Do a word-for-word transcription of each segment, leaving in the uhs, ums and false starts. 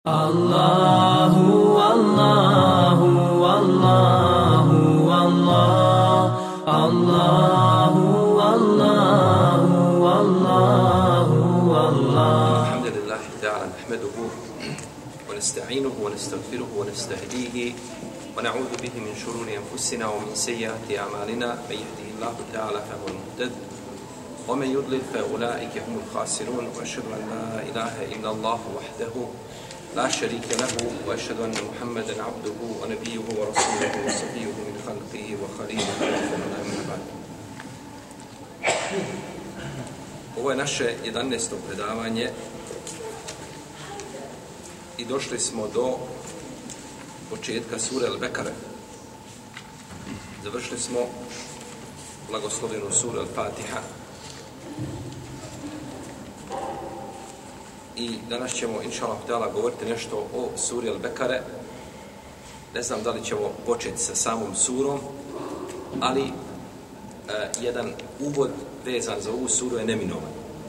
Allahu, Allahu, Allahu, Allah, Allahu, Allahu, Allahu, Allah. Alhamdulillah ta'ala nahmaduhu wa nasta'inuhu wa nastaghfiruhu wa nastahdihi wa na'udhu bihi min shururi anfusina wa min sayyiati a'malina man yahdihillahu ta'ala fa huwal muhtadi wa man yudlil fa ulaika humul khasirun wa ashhadu an la ilaha illa Allah wahdahu لا شريك له وأشهد أن محمدا عبده ونبيه ورسوله وصفيه من خلقه وخليله من بعد. Ovo je naše jedanaesto predavanje i došli smo do početka sure Al-Bekare. Završili smo blagoslovljenu suru Al-Fatiha. I danas ćemo, inša Allah, govoriti nešto o suri Al-Bekare. Ne znam da li ćemo početi sa samom surom, ali e, jedan uvod vezan za ovu suru je neminovan.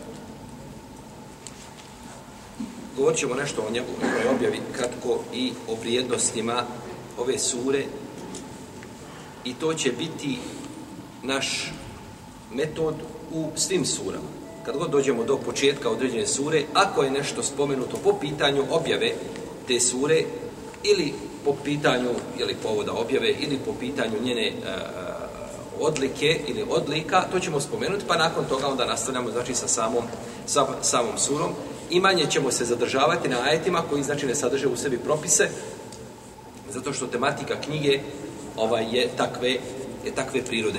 Govorit ćemo nešto o njegovoj objavi kratko i o vrijednostima ove sure, i to će biti naš metod u svim surama. Kad god dođemo do početka određene sure, ako je nešto spomenuto po pitanju objave te sure, ili po pitanju ili povoda objave, ili po pitanju njene uh, odlike ili odlika, to ćemo spomenuti, pa nakon toga onda nastavljamo, znači, sa samom, sa samom surom. I manje ćemo se zadržavati na ajetima koji, znači, ne sadrže u sebi propise, zato što tematika knjige ovaj, je, takve, je takve prirode.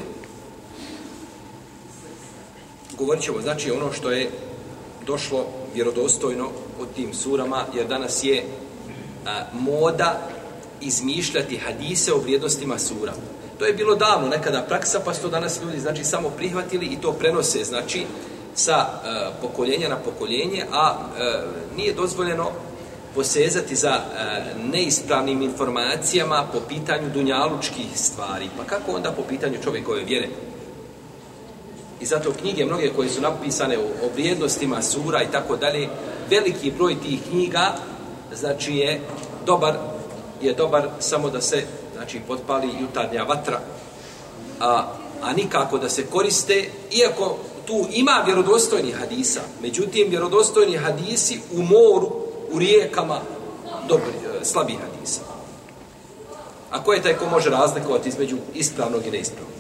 Govorit ćemo, znači, ono što je došlo vjerodostojno o tim surama, jer danas je a, moda izmišljati hadise o vrijednostima sura. To je bilo davno nekada praksa, pa su to danas ljudi, znači, samo prihvatili i to prenose, znači, sa a, pokoljenja na pokoljenje, a, a nije dozvoljeno posezati za a, neispravnim informacijama po pitanju dunjalučkih stvari. Pa kako onda po pitanju čovjekove vjere? I zato knjige mnoge koje su napisane o, o vrijednostima sura i tako dalje, veliki broj tih knjiga, znači, je dobar, je dobar samo da se, znači, potpali jutarnja vatra, a, a nikako da se koriste, iako tu ima vjerodostojnih hadisa, međutim, vjerodostojni hadisi u moru, u rijekama, dobri, slabih hadisa. A ko je taj ko može razlikovati između ispravnog i neispravnog?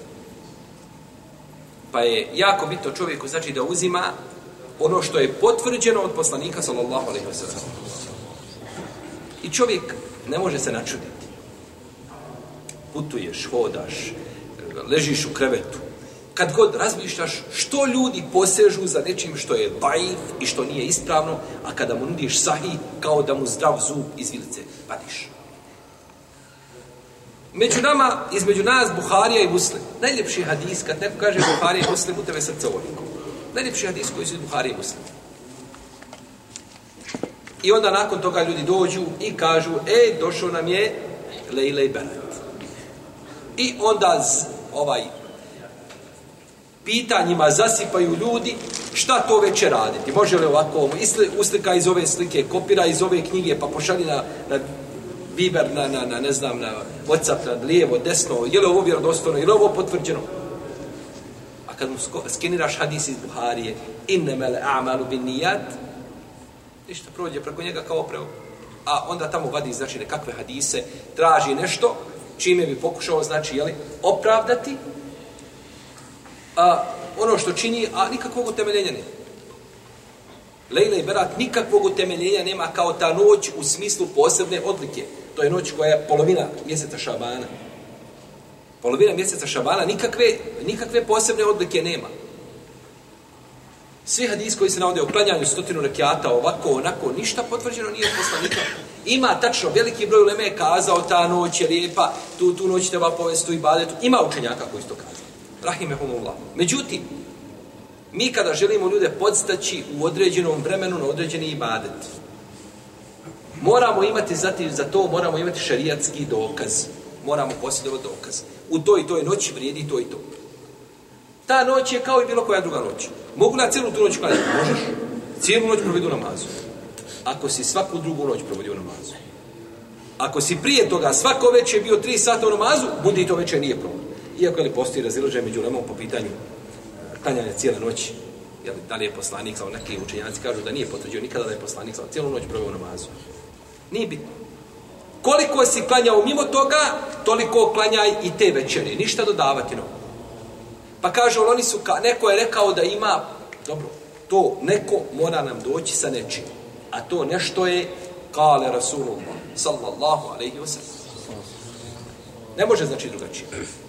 Pa je jako bitno čovjeku, znači, da uzima ono što je potvrđeno od poslanika sallallahu alejhi ve sellem. I čovjek ne može se načuditi. Putuješ, hodaš, ležiš u krevetu. Kad god razmišljaš što ljudi posežu za nečim što je daif i što nije ispravno, a kada mu nudiš sahih, kao da mu zdrav zub iz vilice padiš. Među nama, između nas, Buharija i Muslim. Najljepši hadis, kad neko kaže Buharija i Muslim, u tebe srce oliko. Najljepši hadis koji su iz Buharija i Muslim. I onda nakon toga ljudi dođu i kažu, ej, došao nam je Lejla i Berat. I onda z, ovaj, pitanjima zasipaju ljudi šta to veće raditi. Može li ovako, uslika iz ove slike, kopira iz ove knjige, pa pošalji na, na Viber, na, na, na, ne znam, na WhatsApp, na lijevo, desno, je li ovo vjerodostojno, je li ovo potvrđeno? A kad mu skeniraš hadis iz Buharije, innemel a'malu bin nijat, ništa prođe preko njega kao opravo. A onda tamo vadi, znači, nekakve hadise, traži nešto, čime bi pokušao, znači, jeli, opravdati a, ono što čini, a nikakvog utemeljenja nema. Lejla i Berat nikakvog utemeljenja nema kao ta noć u smislu posebne odlike. To je noć koja je polovina mjeseca Šabana. Polovina mjeseca Šabana nikakve, nikakve posebne odlike nema. Svi hadisi koji se navode o klanjanju stotinu rekiata, ovako, onako, ništa potvrđeno nije od poslanika. Ima tačno, veliki broj uleme je kazao, ta noć je lijepa, tu, tu noć treba povesti u ibadetu. Ima učenjaka koji su to kazali. Rahimehumullah. Međutim, mi kada želimo ljude podstaći u određenom vremenu na određeni ibadet, moramo imati zatim za to, moramo imati šerijatski dokaz. Moramo posjedovati dokaz. U toj i toj noći vrijedi to i to. Ta noć je kao i bilo koja druga noć. Mogu na cijelu tu noć klanjati? Možeš. Cijelu noć provedu namazu. ako si svaku drugu noć provodio u namazu. Ako si prije toga svako večer bio tri sata u namazu, budi i to večer nije problem. Iako li postoji razilaženje među ulemom po pitanju klanjanja cijele noći. Jel, da li je poslanik, kao neki učenjaci kažu da nije potvrđio nikada da je poslanik kao cijelu noć proveo u namazu. Nije bitno. Koliko si klanjao mimo toga, toliko klanjaj i te večeri. Ništa dodavati novo. Pa kaže, oni su, neko je rekao da ima, dobro, to neko mora nam doći sa nečim. A to nešto je kale Rasulullah sallallahu alaihi wa sallam. Ne može znači drugačije.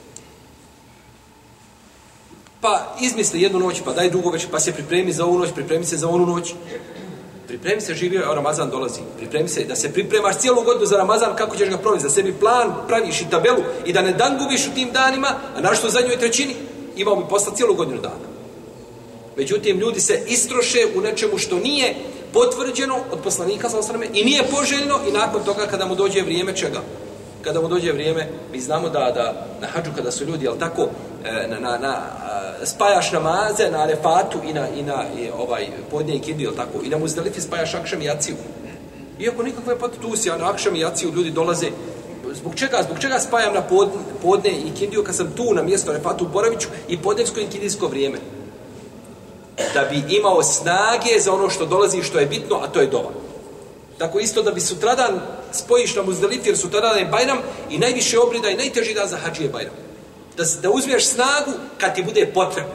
Pa izmisli jednu noć, pa daj drugu večer, pa se pripremi za ovu noć, pripremi se za onu noć. Pripremi se, živio, a Ramazan dolazi. Pripremi se, da se pripremaš cijelu godinu za Ramazan, kako ćeš ga provesti, za sebi plan, praviš i tabelu i da ne dangubiš u tim danima, a našto u zadnjoj trećini, imao bi posla cijelu godinu dana. Međutim, ljudi se istroše u nečemu što nije potvrđeno od poslanika sallallahu alejhi ve selleme i nije poželjno i nakon toga kada mu dođe vrijeme čega? Kada mu dođe vrijeme, mi znamo da, da na hadžu kada su ljudi, jel tako, na, na, na, spajaš namaze na Arefatu i na, i na i ovaj, podne i kindiju, jel tako, i na Muzdelifi spajaš akšam i jaciju. Iako nikakve potusija na akšam i jaciju ljudi dolaze. Zbog čega? Zbog čega spajam na podne, podne i kindiju kad sam tu na mjestu Arefatu u Boraviću i podnevsko i kindijsko vrijeme? Da bi imao snage za ono što dolazi i što je bitno, a to je dova. Tako isto da bi sutradan spojiš na Muzdelifi, jer sutradan je Bajram i najviše obrida i najteži dan za hadži je Bajram. Da, da uzmeš snagu kad ti bude potrebno.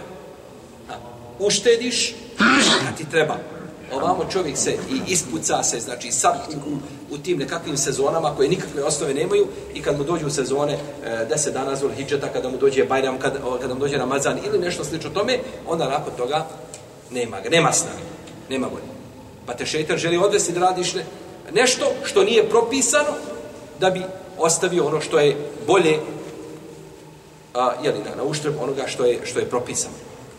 Uštediš kad ti treba. Ovamo čovjek se i ispuca se, znači sad u, u tim nekakvim sezonama koje nikakve osnove nemaju i kad mu dođu sezone e, deset dana Zul Hidžeta, kada mu dođe Bajram, kada, kada mu dođe Ramazan ili nešto slično tome, onda nakon toga nema ga, nema snage, nema volje. Pa te šejtan želi odvesti da radiš ne, nešto što nije propisano da bi ostavio ono što je bolje, a, jeli, na, na uštrb onoga što je, što je propisano.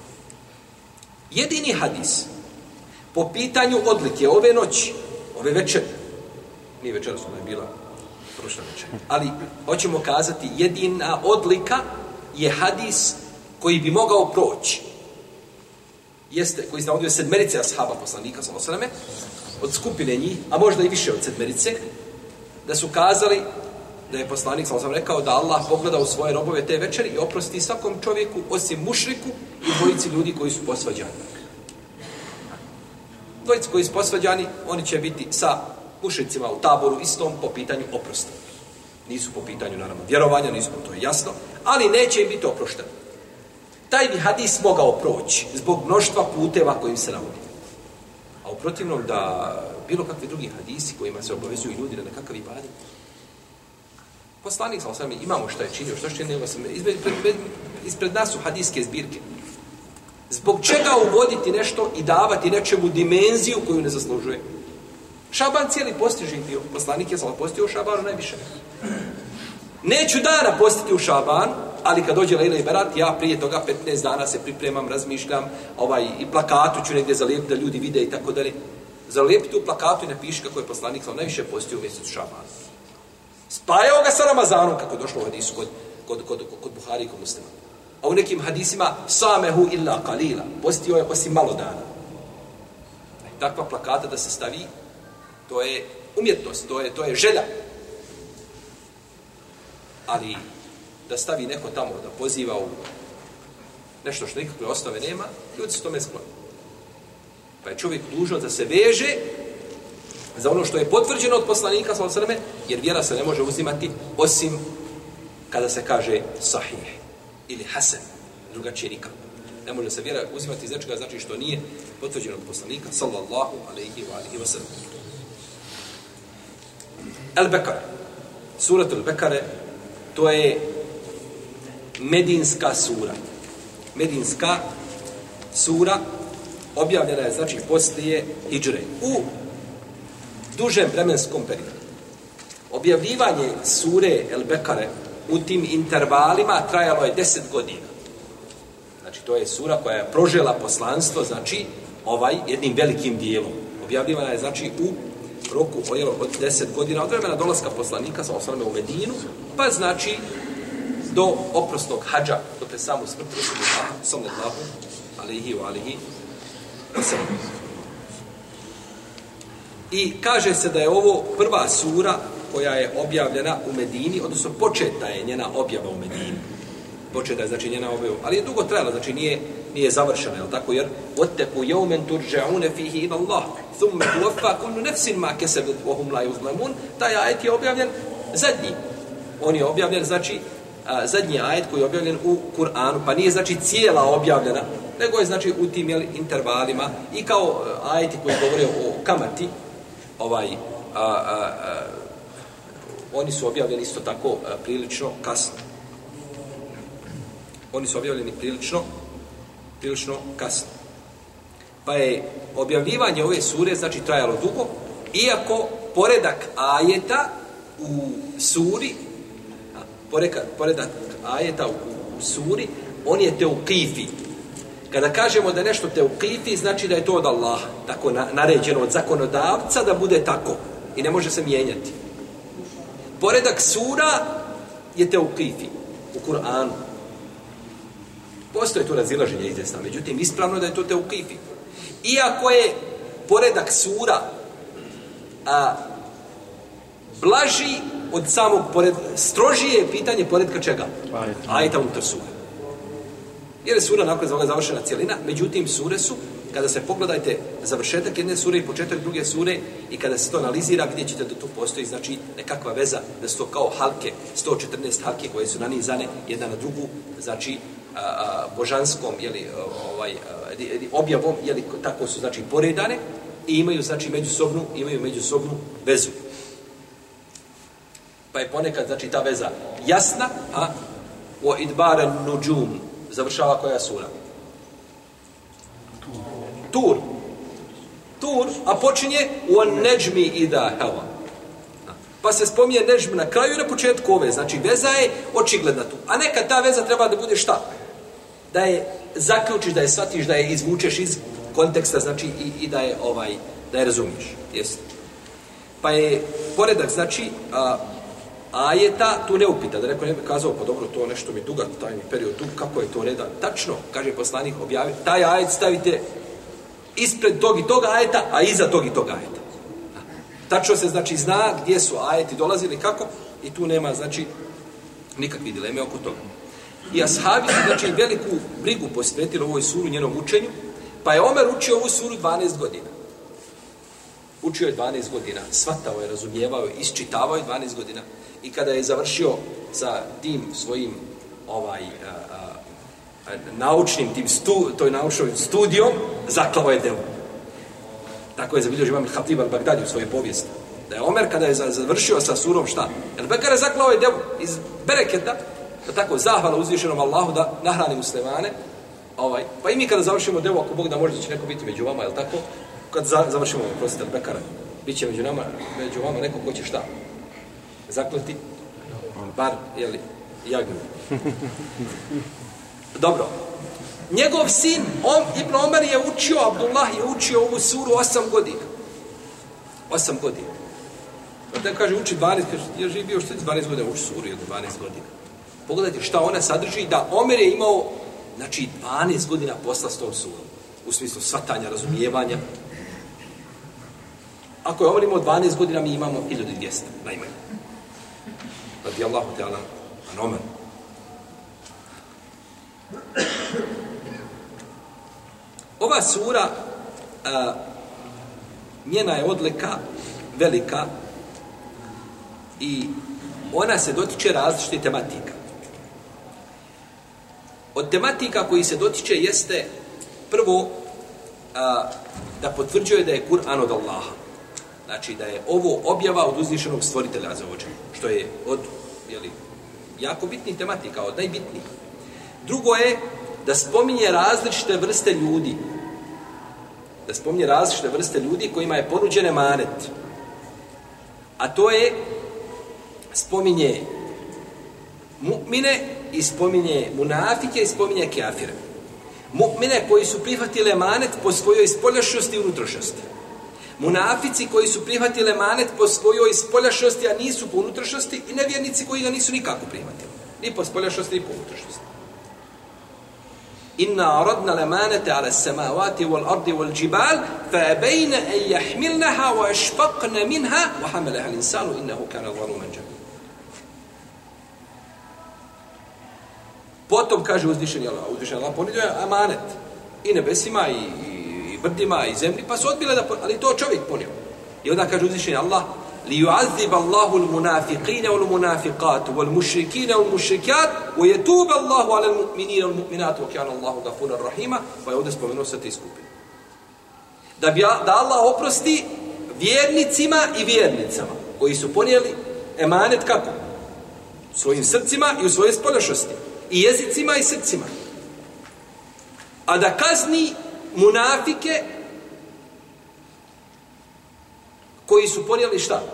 Jedini hadis po pitanju odlike ove noći, ove večeri, nije večeras, ona je bila prošla večer, ali hoćemo kazati jedina odlika je hadis koji bi mogao proći. Jeste, koji se navodio sedmerice ashaba poslanika sallallahu alejhi ve selleme, od skupine njih, a možda i više od sedmerice, da su kazali da je poslanik sallallahu alejhi ve selleme rekao da Allah pogleda u svoje robove te večeri i oprosti svakom čovjeku osim mušriku i dvojici ljudi koji su posvađani. Dvojici koji su posvađani, oni će biti sa mušricima u taboru istom po pitanju oprosta. Nisu po pitanju, naravno, vjerovanja, nisu, to je jasno, ali neće im biti oprošteni. Taj bi hadis mogao proći zbog mnoštva puteva kojim se navodi. A u protivnom da bilo kakvi drugi hadisi kojima se obavezuju ljudi na nekakav ibadet. Poslanik sallallahu alejhi ve sellem imamo šta je činio, što je činio, ispred, ispred nas su hadiske zbirke. Zbog čega uvoditi nešto i davati nečemu dimenziju koju ne zaslužuje? Šaban cijeli postiži bio. Poslanik je sallallahu postio u Šabanu najviše. Neću dana postiti u Šabanu, ali kad dođe Lejla i Berat, ja prije toga petnaest dana se pripremam, razmišljam, ovaj, i plakatu ću negdje zalijepiti da ljudi vide i tako dalje. Zalijepiti u plakatu i napiši kako je poslanik sallallahu najviše postio u mjesecu Šabanu. Spajao ga sa Ramazanom, kako je došlo u hadisu kod, kod, kod, kod Buhari i kod Muslima. A u nekim hadisima, samehu illa qalila, postio je osim malo dana. Takva plakata da se stavi, to je umjetnost, to je, to je želja. Ali da stavi neko tamo, da poziva u nešto što nikakve osnove nema, ljudi su tome skloni. Pa je čovjek dužan da se veže za ono što je potvrđeno od poslanika, sallallahu alejhi ve selleme, jer vjera se ne može uzimati osim kada se kaže sahih ili hasan, drugačije nikako. Ne može se vjera uzimati iz nečega, znači što nije potvrđeno od poslanika, sallallahu alejhi ve sellem. Al-Bekare, surat Al-Bekare, to je medinska sura. Medinska sura objavljena je, znači, poslije hidžre. U dužem vremenskom periodu. Objavljivanje sure Al-Bekare u tim intervalima trajalo je deset godina. Znači, to je sura koja je prožela poslanstvo, znači, ovaj jednim velikim dijelom. Objavljivana je, znači, u roku od deset godina od vremena dolaska poslanika sa osvrame u Medinu, pa znači do oprosnog hadža, do te samu smrti Rasulullah sallallahu alejhi ve alihi wasallam. I kaže se da je ovo prva sura koja je objavljena u Medini, odnosno početa je njena objava u Medini. Početa je znači njena objava, ali je dugo trajala, znači nije, nije završena, je li tako? Jer وَاتَّقُوا يَوْمًا تُرْجَعُونَ فِيهِ إِلَى اللَّهِ ثُمَّ تُوَفَّى كُلُّ نَفْسٍ مَا كَسَبَتْ وَهُمْ لَا يُظْلَمُونَ. Taj ajet je objavljen zadnji. On je objavljen, znači, a, zadnji ajet koji je objavljen u Kur'anu, pa nije znači cijela objavljena, nego je znači u tim jeli, intervalima i kao ajeti koji govore o kamati, ovaj, a, a, a, oni su objavljeni isto tako a, prilično kasno. Oni su objavljeni prilično, prilično kasno. Pa je objavljivanje ove sure znači trajalo dugo, iako poredak ajeta u suri, poredak, poredak ajeta u, u suri, on je teuqifi. Kada kažemo da je nešto teuqifi, znači da je to od Allaha, tako na, naređeno od zakonodavca da bude tako i ne može se mijenjati. Poredak sura je teuqifi u Kur'anu. Postoje tu razilaženje izvjesna, međutim ispravno da je to teuqifi. Iako je poredak sura a, blaži od samog pored, strožije je pitanje poredka čega? Ajeta unutar sura. Jer je sura nakon završena cijelina, međutim sure su, kada se pogledajte završetak jedne sure i početak druge sure i kada se to analizira, vidjet ćete da tu postoji znači nekakva veza, da su to kao halke, sto četrnaest halke koje su nanizane jedna na drugu, znači a, a, božanskom jeli, ovaj, objavom, jeli, tako su znači poredane i imaju znači međusobnu, imaju međusobnu vezu. Pa je ponekad znači ta veza jasna, a o idbara nuđum završava koja sura? Tur. Tur, a počinje u neđmi ida heva. Pa se spominje neđm na kraju i na početku ove. Znači, veza je očigledna tu. A nekad ta veza treba da bude šta? Da je zaključiš, da je shvatiš, da je izvučeš iz konteksta, znači, i, i da je ovaj, da je razumiješ. Jesi. Pa je poredak, znači, a, ajeta tu ne upita, da neko ne bi kazao, pa dobro, to nešto mi duga, taj mi period dug, kako je to reda? Tačno, kaže poslanik, objavi, taj ajet stavite ispred tog i toga ajeta, a iza tog i toga ajeta. Tačno se, znači, zna gdje su ajeti dolazili, kako, i tu nema, znači, nikakve dileme oko toga. I ashabi su, znači, veliku brigu posvetili ovoj suru, njenom učenju, pa je Omer učio ovu suru dvanaest godina. Učio je dvanaest godina, shvatao je, razumijevao je, isčitavao je dvanaest godina. I kada je završio sa tim svojim ovaj a, a, naučnim tim stu, toj naučnom studijom, zaklao je devu. Tako je zabilježio imam Hatib al-Bagdadi u svojoj povijesti. Da je Omer kada je završio sa surom šta? Jer Bekara zaklao je devu iz bereketa, da tako zahvala uzvišenom Allahu da nahrani muslimane. Ovaj, pa i mi kada završimo devu, ako Bog da može da će neko biti među vama, je li tako? Kad za, završimo, prostite, Bekara, bit će među nama, među vama neko ko će šta? Zaklati? Bar, jeli, jagnju. Dobro. Njegov sin, on, Ibn Omer je učio, Abdullah je učio ovu suru osam godina. Osam godina. Pa kaže, uči dvanaest, kaže, je živio što je dvanaest godina, uči suru jedno dvanaest godina. Pogledajte šta ona sadrži, da Omer je imao, znači, dvanaest godina posla s tom surom. U smislu shvatanja, razumijevanja. Ako je Omer imao dvanaest godina, mi imamo hiljadu dvjesto, najmanje. Radi Allahu Teala an Omer. Ova sura, a, njena je odlika velika i ona se dotiče različitih tematika. Od tematika koji se dotiče jeste prvo a, da potvrđuje da je Kur'an od Allaha. Znači da je ovo objava od uzvišenog stvoritelja za ođe, što je od jeli, jako bitnih tematika, od najbitnijih. Drugo je da spominje različite vrste ljudi. Da spominje različite vrste ljudi kojima je ponuđen emanet. A to je spominje mu'mine i spominje munafike i spominje kafire. Mu'mine koji su prihvatili emanet po svojoj spoljašnosti i unutrašnosti. Munafici koji su prihvatili emanet po svojoj spoljašnosti, a nisu po unutrašnosti, i nevjernici koji ga nisu nikako prihvatili. Ni po spoljašnosti, ni po unutrašnosti. Inna aradna lamanata ala as-samawati wal ardi wal jibal fa abayna an yahmilnaha wa ashfaqna minha wa hamalaha al-insanu innahu kana zaluman jahula. Potom kaže uzvišeni Allah, uzvišeni Allah ponudio je amanet i nebesima i, i brdima i zemlji, pa su odbile da, ali to čovjek ponio. I onda kaže uzvišeni Allah, ليعذب الله المنافقين والمنافقات والمشركين والمشركات ويتوب الله على المؤمنين والمؤمنات وكان الله غفورا رحيما. Pa je ovdje spomenuo sve te skupine. Da, bi, da Allah oprosti vjernicima i vjernicama koji su ponijeli emanet kako? Svojim srcima i u svojoj spoljašnosti. I jezicima i srcima. A da kazni munafike koji su ponijeli šta?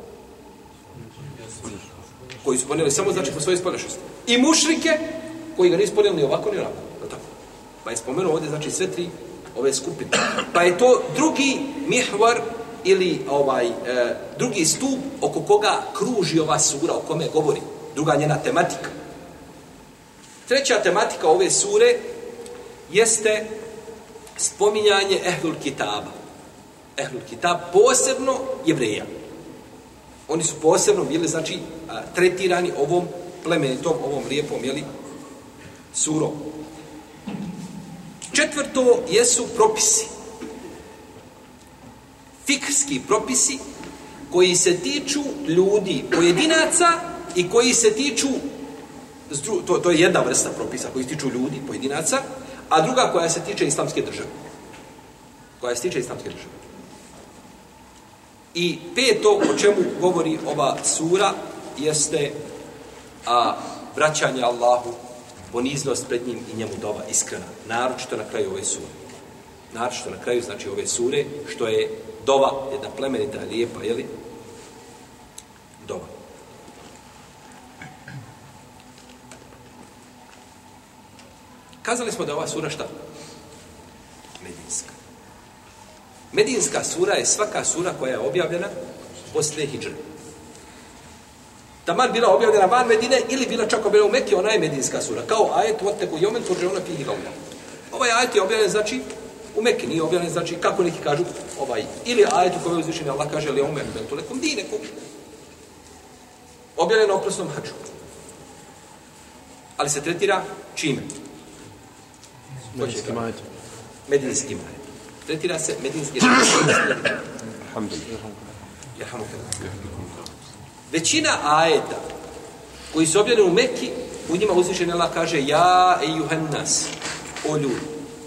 Koji su ponijeli samo znači po svojoj spoljašnosti. I mušrike koji ga nisu ponijeli ni ovako ni onako. Tako. Pa je spomenuo ovdje znači sve tri ove skupine. Pa je to drugi mihvar ili ovaj e, drugi stup oko koga kruži ova sura, o kome govori. Druga njena tematika. Treća tematika ove sure jeste spominjanje ehlul kitaba. Ehlul kitab, posebno Jevreja. Oni su posebno bili, znači, tretirani ovom plemenitom, ovom lijepom, jeli, surom. Četvrto jesu propisi. Fikski propisi koji se tiču ljudi, pojedinaca i koji se tiču, to, to je jedna vrsta propisa koji se tiču ljudi, pojedinaca, a druga koja se tiče islamske države. Koja se tiče islamske države. I peto, o čemu govori ova sura, jeste a, vraćanje Allahu, poniznost pred njim i njemu dova iskrena. Naročito na kraju ove sure. Naročito na kraju, znači, ove sure, što je dova, jedna plemenita, lijepa, jeli? Dova. Kazali smo da ova sura šta? Medinska. Medinska sura je svaka sura koja je objavljena poslije hidžre. Taman bila objavljena van Medine ili bila čak objavljena u Mekki, ona je medinska sura. Kao ajet voteku jomen turđeuna fihi gavla. Ovaj ajet je objavljen, znači, u Mekki, nije objavljen, znači, kako neki kažu, ovaj, ili ajet u kojoj uzvišeni Allah kaže, li umen bentu lekum dinekum. Objavljen na oprosnom hađu. Ali se tretira čime? Medinski ajet. Medinski ajet. Tretira se medinski ajet. Većina ajeta koji su objavljeni u Mekki, u njima uzvišeni Allah kaže ja ejuhan nas, o ljudi.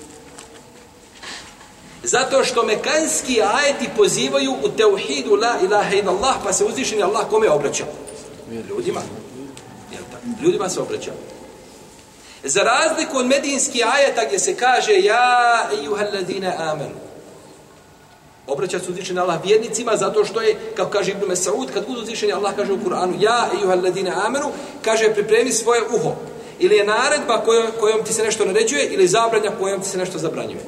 Zato što mekanski ajeti pozivaju u teuhidu la ilaha illallah, pa se uzvišeni Allah kome obraća? Ljudima. Ljudima se obraća. Za razliku od medinskih ajeta gdje se kaže ja ejuhalladine amenu. Obraća se uzvišeni Allah vjernicima zato što je, kako kaže Ibn Mesaud, kad budu uzvišeni Allah kaže u Kur'anu ja ejuhalladine amenu, kaže pripremi svoje uho. Ili je naredba kojom, kojom ti se nešto naređuje ili zabranja kojom ti se nešto zabranjuje.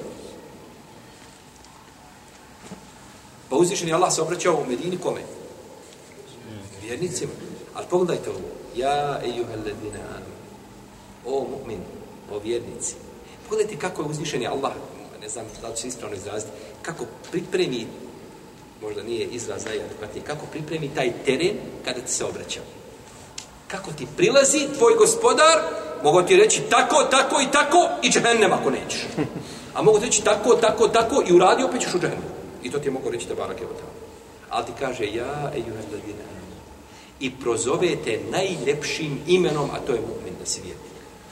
Pa uzvišeni Allah se obraćao u Medini kome? Vjernicima. Ali pogledajte ovo. Ja ejuhalladine amenu. O mu'min, o vjernici. Pogledajte kako je uzvišeni Allah, ne znam da li će ispravno izraziti, kako pripremi, možda nije izraz najadekvatniji, kako pripremi taj teren kada ti se obraća. Kako ti prilazi tvoj gospodar, mogu ti reći tako, tako i tako i džehennem ako nećeš. A mogu ti reći tako, tako, tako i uradi opet ćeš u džehennem. I to ti je mogu reći da barak je od tamo. Ali ti kaže ja ejuhalladine amenu. I prozovete najljepšim imenom, a to je mu'min, da si vjernik.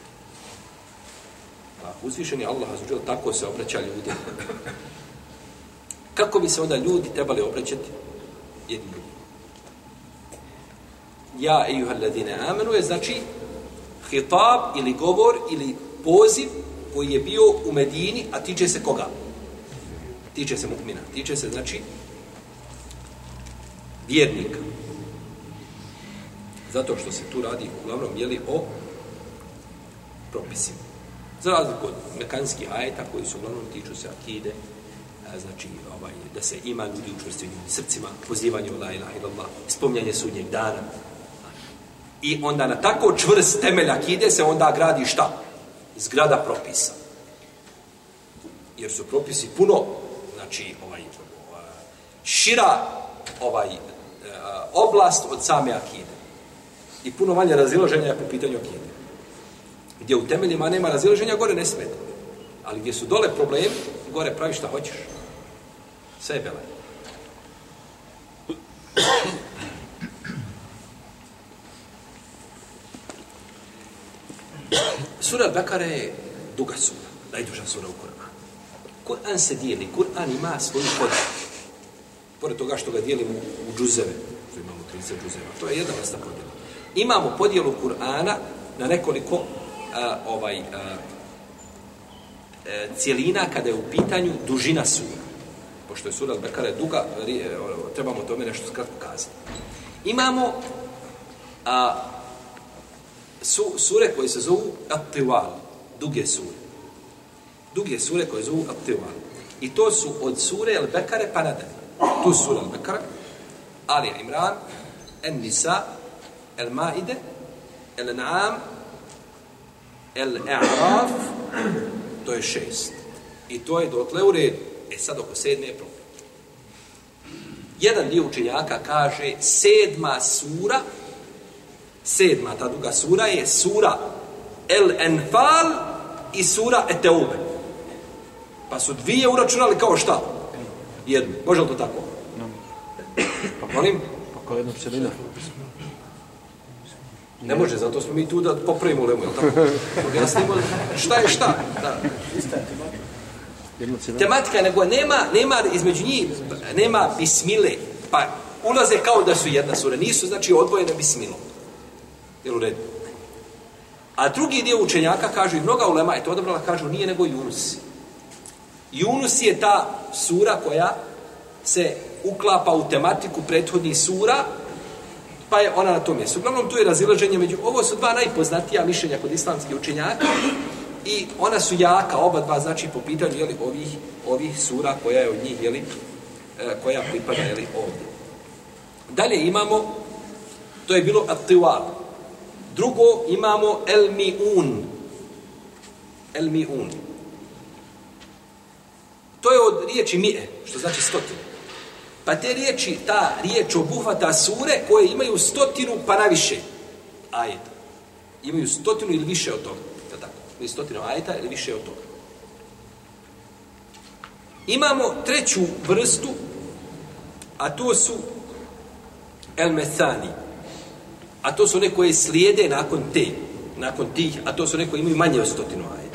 Uzvišeni Allah azuđel tako se obraća ljudi. Kako bi se onda ljudi trebali obraćati jedni ljudi? Ja ejuhalladine amenu je znači hitab ili govor ili poziv koji je bio u Medini, a tiče se koga? Tiče se mu'mina. Tiče se znači vjernika. Zato što se tu radi uglavnom jeli o propisima. Za razliku od mekanskih ajeta koji su uglavnom tiču se akide, znači ovaj, da se ima ljudi učvrsti u srcima, pozivanje u la ilaha illallah, spominjanje sudnjeg dana. I onda na tako čvrst temelj akide se onda gradi šta? Zgrada propisa. jer su propisi puno, znači, ovaj, šira ovaj, oblast od same akide. I puno manje razilaženja po pitanju akide. Gdje u temeljima nema razilaženja, gore ne smeta. Ali gdje su dole problemi, gore pravi šta hoćeš. Sve je bela. Sura Al-Bekara je duga sura, najduža sura u Kur'anu. Kur'an se dijeli, Kur'an ima svoju podjelu. Pored toga što ga dijelimo u džuzeve, što imamo trideset džuzeva, to je jedna vrsta podjela. Imamo podjelu Kur'ana na nekoliko uh, ovaj, uh, cijelina kada je u pitanju dužina sura. Pošto je sura Al-Bekara duga, trebamo tome nešto skratko kazati. Imamo a, su, sure koje se zovu At-Tiwal, duge sure. Duge sure koje zovu At-Tiwal. I to su od sure Al-Bekare pa nadalje. Tu su sura Al-Bekara, Ali Imran, En-Nisa, El-Maide, El-An'am, El-A'raf, to je šest. I to je dotle u redu. E sad oko sedme je problem. Jedan dio učenjaka kaže sedma sura, sedma ta duga sura je sura El-Enfal i sura Eteube. Pa su dvije uračunali kao šta? Jednu. Može li to tako? Molim? Pa kao jedna pčelina. Ne može, zato smo mi tu da popravimo lemu, jel tako? Objasnimo šta je šta. Da. Tematika, nego nema, nema između njih, nema bismile, pa ulaze kao da su jedna sura, nisu znači odvojene bismilom. Jel u redu? A drugi dio učenjaka kažu, i mnoga ulema je to odabrala, kažu nije nego Yunus. Yunus je ta sura koja se uklapa u tematiku prethodnih sura, pa je ona na tom mjestu. Uglavnom tu je razilaženje među, ovo su dva najpoznatija mišljenja kod islamskih učenjaka i ona su jaka, oba dva, znači po pitanju jeli, ovih, ovih sura koja je od njih, jeli, koja pripada jeli, ovdje. Dalje imamo, to je bilo At-Tiwal. Drugo imamo El-Mi'un. El-Mi'un. To je od riječi mi'e, što znači stotinu. Pa te riječi, ta riječ obuhvata sure koje imaju stotinu pa naviše ajeta. Imaju stotinu ili više od toga. Da tako, ili stotinu ajeta ili više od toga. Imamo treću vrstu, a to su el-methani. A to su one koje slijede nakon te, nakon tih, a to su one koje imaju manje od stotinu ajeta.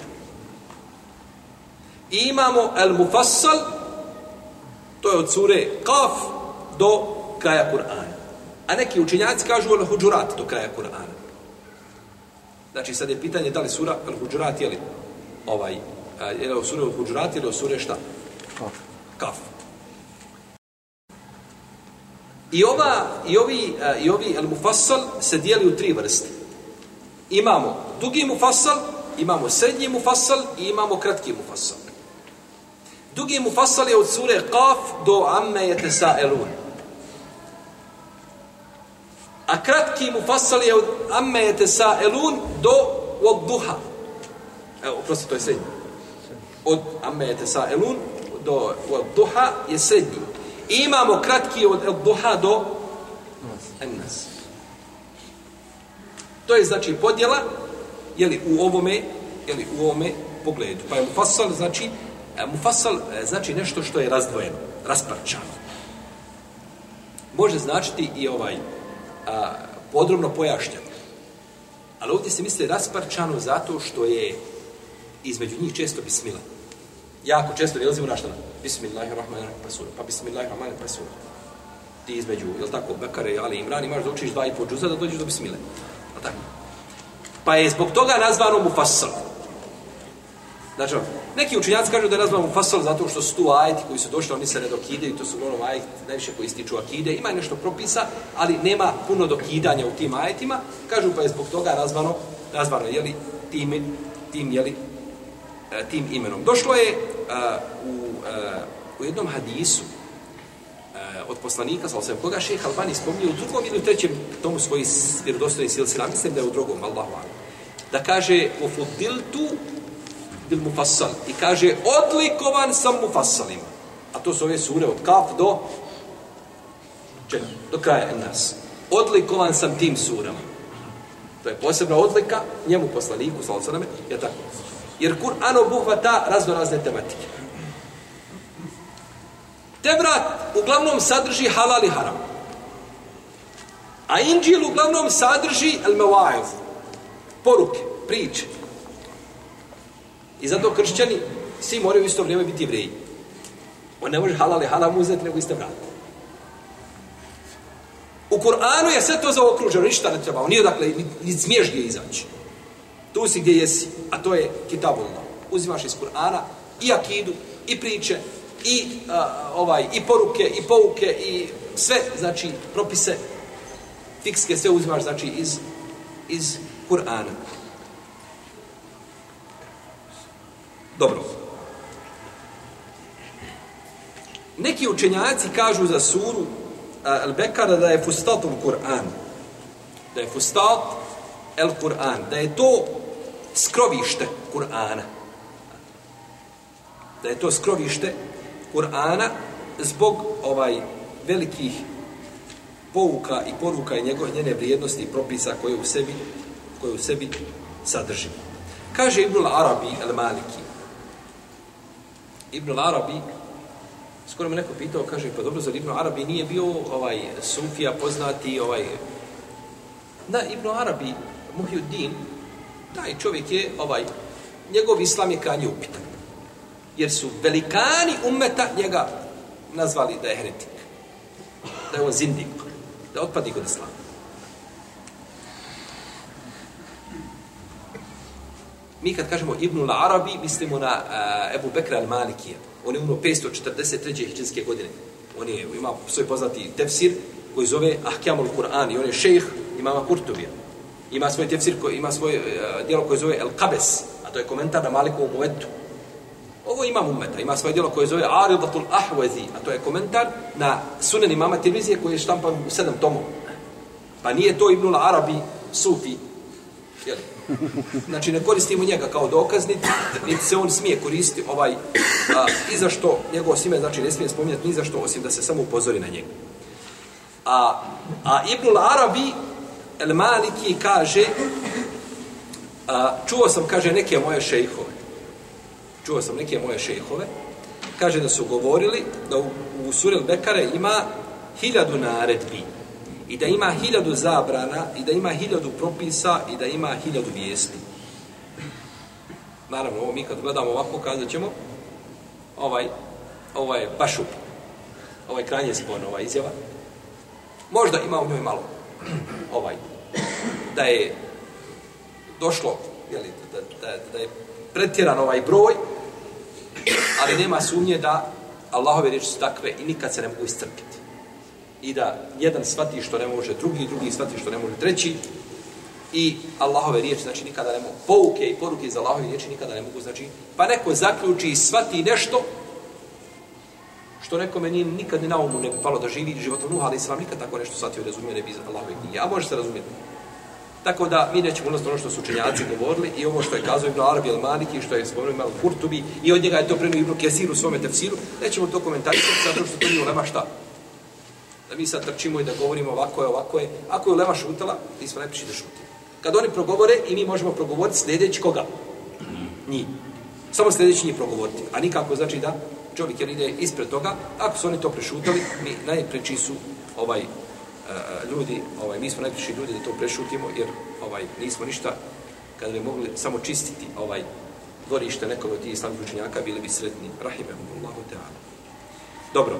I imamo el-mufassal, to je od sure Kaf do kraja Kur'ana. A neki učenjaci kažu el-Huđurat do kraja Kur'ana. Znači sad je pitanje da li sura el-Huđurat je li ovaj, je li sura el-Huđurat ili sura šta? Kaf. Kaf. I, ova, i ovi, i ovi el-Mufassal se dijeli u tri vrste. Imamo dugi Mufassal, imamo srednji Mufassal i imamo kratki Mufassal. Dugi Mufassal je od sure Kaf do Amme yetesa'elun. A kratki Mufassal je od Amme yetesa'elun do Wadduha. Evo, prosto, to je srednji. Od Amme yetesa'elun do Wadduha je srednji. I imamo kratki od Wadduha do An-Nas. To je znači podjela jeli, u ovome, jeli, u ovome pogledu. Pa je Mufassal znači Mufassal znači nešto što je razdvojeno, rasparčano. Može značiti i ovaj a, podrobno pojašnjeno. Ali ovdje se misli rasparčano zato što je između njih često bismila. Jako često nalazimo na šta? Bismillahirrahmanirrahim, pa Bismillahirrahmanirrahim, pa sura. Ti između, jel tako, Bekare i Ali Imran, imaš da učiš dva i pol džuza da dođeš do bismile. Tako? Pa je zbog toga nazvano Mufassal. Znači, neki učenjaci kažu da je nazvano Mufassal zato što su tu ajeti koji su došli, oni se ne dokidaju, to su uglavnom ajeti najviše koji ističu akide, ima nešto propisa, ali nema puno dokidanja u tim ajetima, kažu pa je zbog toga nazvano, nazvano jeli, tim, tim, jeli, tim imenom. Došlo je uh, u, uh, u jednom hadisu uh, od poslanika, sal sam koga šejh Albani spominje u drugom ili u trećem tomu svojih vjerodostojnih silsila, mislim da je u drugom, Allahu a'lam, da kaže ofudiltu bil mufassal. I kaže, odlikovan sam mufassalima. A to su ove sure od Kaf do čega? Do kraja nas. Odlikovan sam tim surama. To je posebna odlika njemu poslaniku, sallallahu alejhi ve selleme, je tako. Jer Kur'an obuhvata razno razne tematike. Tevrat uglavnom sadrži halal i haram. A Inđil uglavnom sadrži al-mawaiz, poruke, priče. I zato kršćani svi moraju u isto vrijeme biti jevreji. On ne može halal i haram uzeti, nego iste vrate. U Kur'anu je sve to zaokruženo, ništa ne treba, on nije dakle, ni smiješ gdje izaći. Tu si gdje jesi, a to je kitabullah. Uzimaš iz Kur'ana i akidu, i priče, i, a, ovaj, i poruke, i pouke, i sve, znači, propise fikske, sve uzimaš, znači, iz, iz Kur'ana. Dobro. Neki učenjaci kažu za suru Al-Bekara da je fustatul Kur'an. Da je fustat el-Kur'an. Da je to skrovište Kur'ana. Da je to skrovište Kur'ana zbog ovaj velikih pouka i poruka i njegove njene vrijednosti i propisa koje u sebi, koje u sebi sadrži. Kaže Ibn al-Arabi al-Maliki. Ibn al-Arabi, skoro me neko pitao, kaže, pa dobro, zar Ibn al-Arabi nije bio ovaj sufija poznati, ovaj... Da, Ibn al-Arabi, Muhyiddin, taj čovjek je, ovaj, njegov islam je krajnje upitan. Jer su velikani ummeta njega nazvali da je heretik. Da je on zindik. Da je otpadnik od islama. Mi kad kažemo Ibn al-Arabi, mislimo na uh, Ebu Bekra al-Malikija. On je umro petsto četrdeset treće hidžrske godine. On je, ima svoj poznati tefsir koji zove Ahkamul Kur'an i on je šejh imama Kurtubija. Ima svoj tefsir, koji, ima svoj uh, djelo koje zove El-Kabes, a to je komentar na Malikovu Muvetu. Ovo ima ummeta, ima svoje djelo koje zove Aridatul Ahwazi, a to je komentar na Sunan imama Tirmizije koji je štampan u sedam tomova. Pa nije to Ibn al-Arabi sufi. Jel? Znači ne koristimo njega kao dokaz, niti, niti se on smije koristiti ovaj, a, i zašto njegovo ime, znači ne smije spominjati ni zašto, osim da se samo upozori na njega. A, a Ibn al-Arabi el-Maliki kaže, a, čuo sam, kaže, neke moje šejhove, čuo sam neke moje šejhove, kaže da su govorili da u, u suri Al-Bekare ima hiljadu naredbi, i da ima hiljadu zabrana, i da ima hiljadu propisa, i da ima hiljadu vijesti. Naravno, ovo mi kad gledamo ovako, kazat ćemo, ovaj, ovaj je baš up, ovaj krajnje sporno, ova izjava. Možda ima u njoj malo, ovaj, da je došlo, jeli, da, da, da je pretjeran ovaj broj, ali nema sumnje da Allahove riječi su takve i nikad se ne mogu iscrpiti. I da jedan shvati što ne može drugi, drugi shvati što ne može treći. I Allahove riječi, znači nikada ne mogu, pouke i poruke iz Allahove riječi nikada ne mogu, znači, pa neko zaključi i shvati nešto što nekome nije nikad ni na umu ne bi palo da živi životom Nuha, ali Islam nikad tako nešto shvatio i razumio ne bi iz Allahove knjige. A može se razumjeti. Tako da mi nećemo ulaziti ono što su učenjaci govorili i ovo što je kazao Ibn Arabi al-Maliki, što je spomenuo Imam Kurtubi i od njega je to prenio Ibn Kesir u svome tefsiru, nećemo to komentarisati zato što to nije ulema šta. Da mi sad trčimo i da govorimo ovako je, ovako je. Ako je ulema šutala, mi smo najpriči da šutimo. Kad oni progovore i mi možemo progovoriti sljedeći koga? Njih. Samo sljedeći njih progovoriti. A nikako znači da čovjek jer ide ispred toga. Ako su oni to prešutali, mi najpreči su ovaj, uh, ljudi, ovaj, mi smo najpriči ljudi da to prešutimo jer ovaj, nismo ništa, kada bi mogli samo čistiti ovaj dvorište nekog od tih islamskih učenjaka, bili bi sretni. Rahimehumullahu ta'ala. Dobro.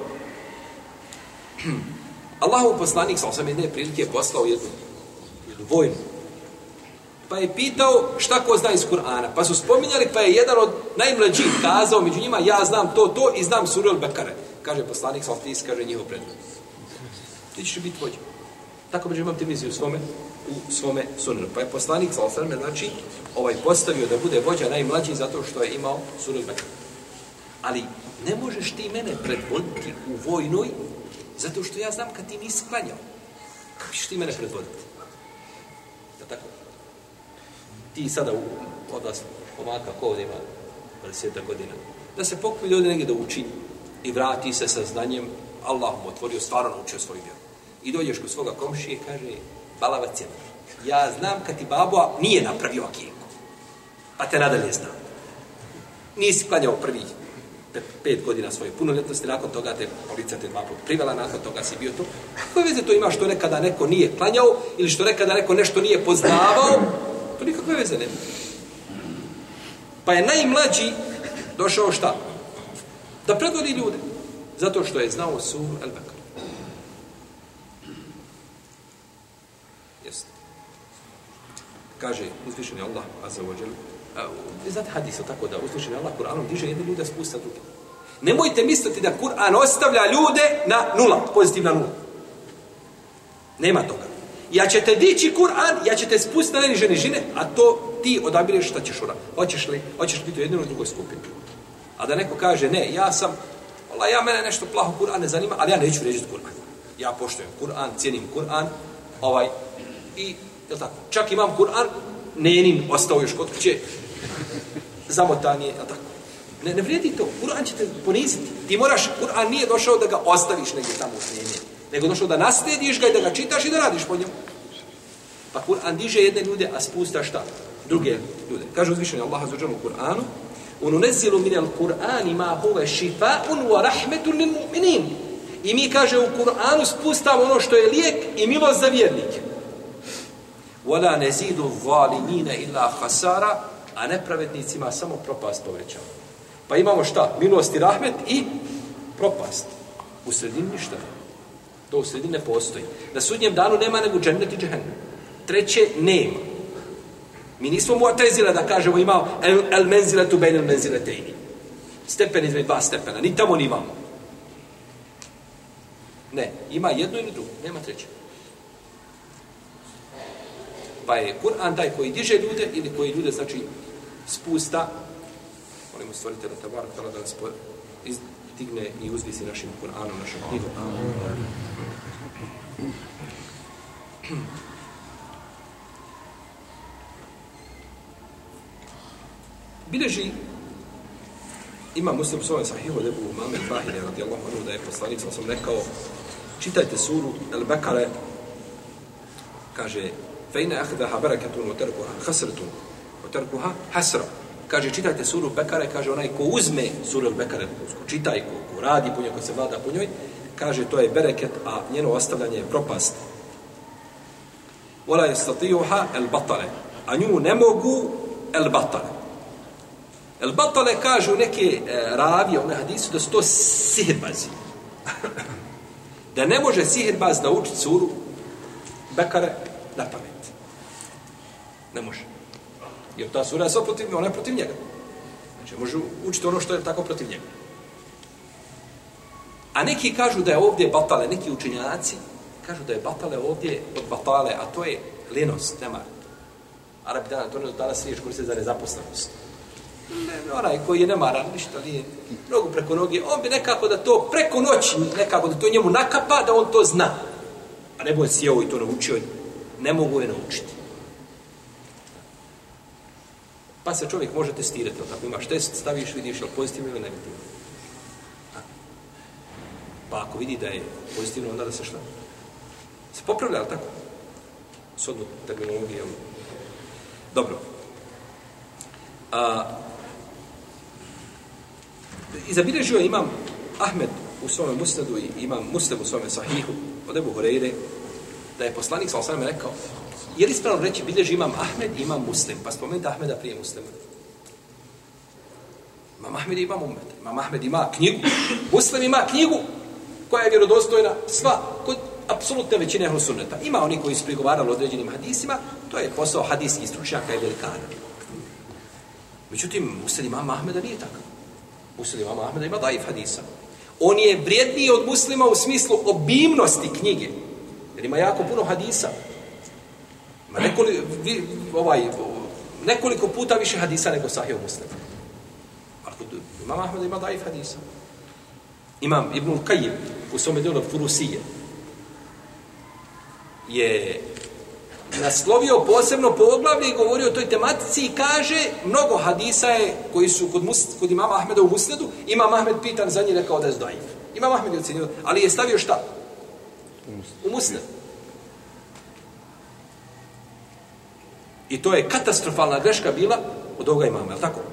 Allahov poslanik sa osam jedne prilike je poslao jednu, jednu vojnu. Pa je pitao šta ko zna iz Kur'ana. Pa su spominjali, pa je jedan od najmlađih kazao među njima, ja znam to, to i znam suru Al-Bekare. Kaže poslanik sa osam, kaže njihov predmet. Ti ćeš biti vođa. Tako među imam Tirmizi u svome, u svome sunanu. Pa je poslanik sa osam, znači, ovaj postavio da bude vođa najmlađi zato što je imao suru Al-Bekare. Ali ne možeš ti mene predvoditi u vojnoj zato što ja znam kad ti nisi klanjao. Kako ćeš ti mene predvoditi? Da tako? Ti sada u, od vas pomaka, ko ovdje ima dvadeset godina. Da se pokupi ovdje negdje da uči i vrati se sa znanjem, Allah mu otvorio, stvarno naučio svoju vjeru. I dođeš kod svoga komšije i kaže, balavac je, ja znam kad ti babo nije napravio akinku, pa te nadalje znam. Nisi klanjao prvih pet godina svoje punoljetnosti, nakon toga te policija te dva put privela, nakon toga si bio tu. Koje veze to ima što nekada neko nije klanjao ili što nekada neko nešto nije poznavao? To nikakve veze nema. Pa je najmlađi došao šta? Da predvodi ljude. Zato što je znao suru El-Bekara. Jeste. Kaže uzvišeni Allah azza wa jalla. Vi znate hadis, tako da uzvišeni Allah Kur'anom diže jedne ljude, spusta druge. Nemojte misliti da Kur'an ostavlja ljude na nula, pozitivna nula. Nema toga. Ja će te dići Kur'an, ja će te spustiti na najniže nižine, a to ti odabireš šta ćeš uraditi. Hoćeš li, hoćeš biti u jednoj ili drugoj skupini. A da neko kaže, ne, ja sam, Allah, ja mene nešto plaho Kur'an ne zanima, ali ja neću vrijeđati Kur'an. Ja poštujem Kur'an, cijenim Kur'an, ovaj, i, jel tako, čak imam Kur'an, nenin ostao još kod kuće, zamotan je, jel tako. Ne, ne vrijedi to, Kur'an će te poniziti. Ti moraš, Kur'an nije došao da ga ostaviš negdje tamo u snjenje, nego došao da naslediš ga i da ga čitaš i da radiš po njemu. Pa Kur'an diže jedne ljude, a spusta šta? Druge ljude. Kaže uzvišeni Allah azza wa jalla u Kur'anu: "Ununazzilu minal Kur'ani ma huwa shifaa'un wa rahmatun lil mu'minin." I mi, kaže, u Kur'anu spustamo ono što je lijek i milost za vjernike. "Wala nazidu zalimina illa khasara", a nepravednicima samo propast povećava. Pa imamo šta? Milost i rahmet i propast. U sredini ništa. To u sredini ne postoji. Na sudnjem danu nema nego džennet i džehennem. Treće nema. Mi nismo mu'tezila da kažemo imao el, el menziletu bejn el menziletejni. Stepen između dva stepena. Ni tamo ni vamo. Ne. Ima jedno ili drugo. Nema treće. Pa je Kur'an taj koji diže ljude ili koji ljude, znači, spusta. Molimo stvoritelja tabarak tala da nas izdigne i uzvisi našim Kur'anom, našom knjigom. Bileži ima Muslim svoj sahihu od Ebu Umame Bahire radijallahu anhu da je poslanik sam rekao, čitajte suru El-Bekare, kaže fejne ahdaha barakatun wa tarkuha khasratun wa tarkuha hasra. Kaže, čitajte suru Bekare, kaže, onaj ko uzme suru Bekare, ko čitaj, ko, ko radi po njoj, ko se vlada po njoj, kaže, to je bereket, a njeno ostavljanje je propast. Wala yastati'uha al-batale, a nju ne mogu al-batale. Al-batale kažu neke e, ravije u hadisu da su to sihirbazi. Da ne može sihirbaz naučiti suru Bekare na pamet. Ne može. Jer ta sura je sve protiv, ona je protiv njega. Znači, može učiti ono što je tako protiv njega. A neki kažu da je ovdje batale, neki učenjaci kažu da je batale ovdje od batale, a to je lenost, nemar. Arabi dana, to ne danas riječ koriste za nezaposlenost. Ne, onaj koji je nemaran, ništa nije, nogu preko noge, on bi nekako da to preko noći, nekako da to njemu nakapa, da on to zna. A ne bude sjeo i to naučio, ne mogu je naučiti. Pa se čovjek može testirati, tako imaš test, staviš, vidiš li pozitivno ili negativno. Pa ako vidi da je pozitivno, onda da se šta? Se popravlja, ali tako? S odnu terminologije. Dobro. A, I zabilježio imam Ahmed u svome musnadu i imam Muslim u svome sahihu od Ebu Hureyre, da je poslanik sallallahu alejhi ve sellem rekao, je li ispravno reći, bilježi imam Ahmed i imam Muslim, pa spomenuti Ahmeda prije Muslima. Imam Ahmed i imam Ummet. Imam Ahmed ima knjigu, Muslim ima knjigu koja je vjerodostojna sva, kod apsolutne većine ehlu sunneta. Ima oni koji su prigovarali određenim hadisima, to je posao hadijskih stručnjaka i velikana. Međutim, Muslim imam Ahmeda nije takav. Muslim imam Ahmeda ima daif hadisa. On je vrijedniji od Muslima u smislu obimnosti knjige, jer ima jako puno hadisa. Ma nekoli, vi, ovaj, nekoliko puta više hadisa nego Sahih Muslim. Imam Ahmed ima daif hadisa. Imam Ibnul Qayyim u svome djelu Furusije je naslovio posebno poglavlje i govorio o toj tematici i kaže, mnogo hadisa je koji su kod, mus, kod imama Ahmeda u Musnedu, imam Ahmed pitan za njih rekao da je daif. Imam Ahmed je ocenio, ali je stavio šta? U Musned. I to je katastrofalna greška bila od ovoga imama, je li tako?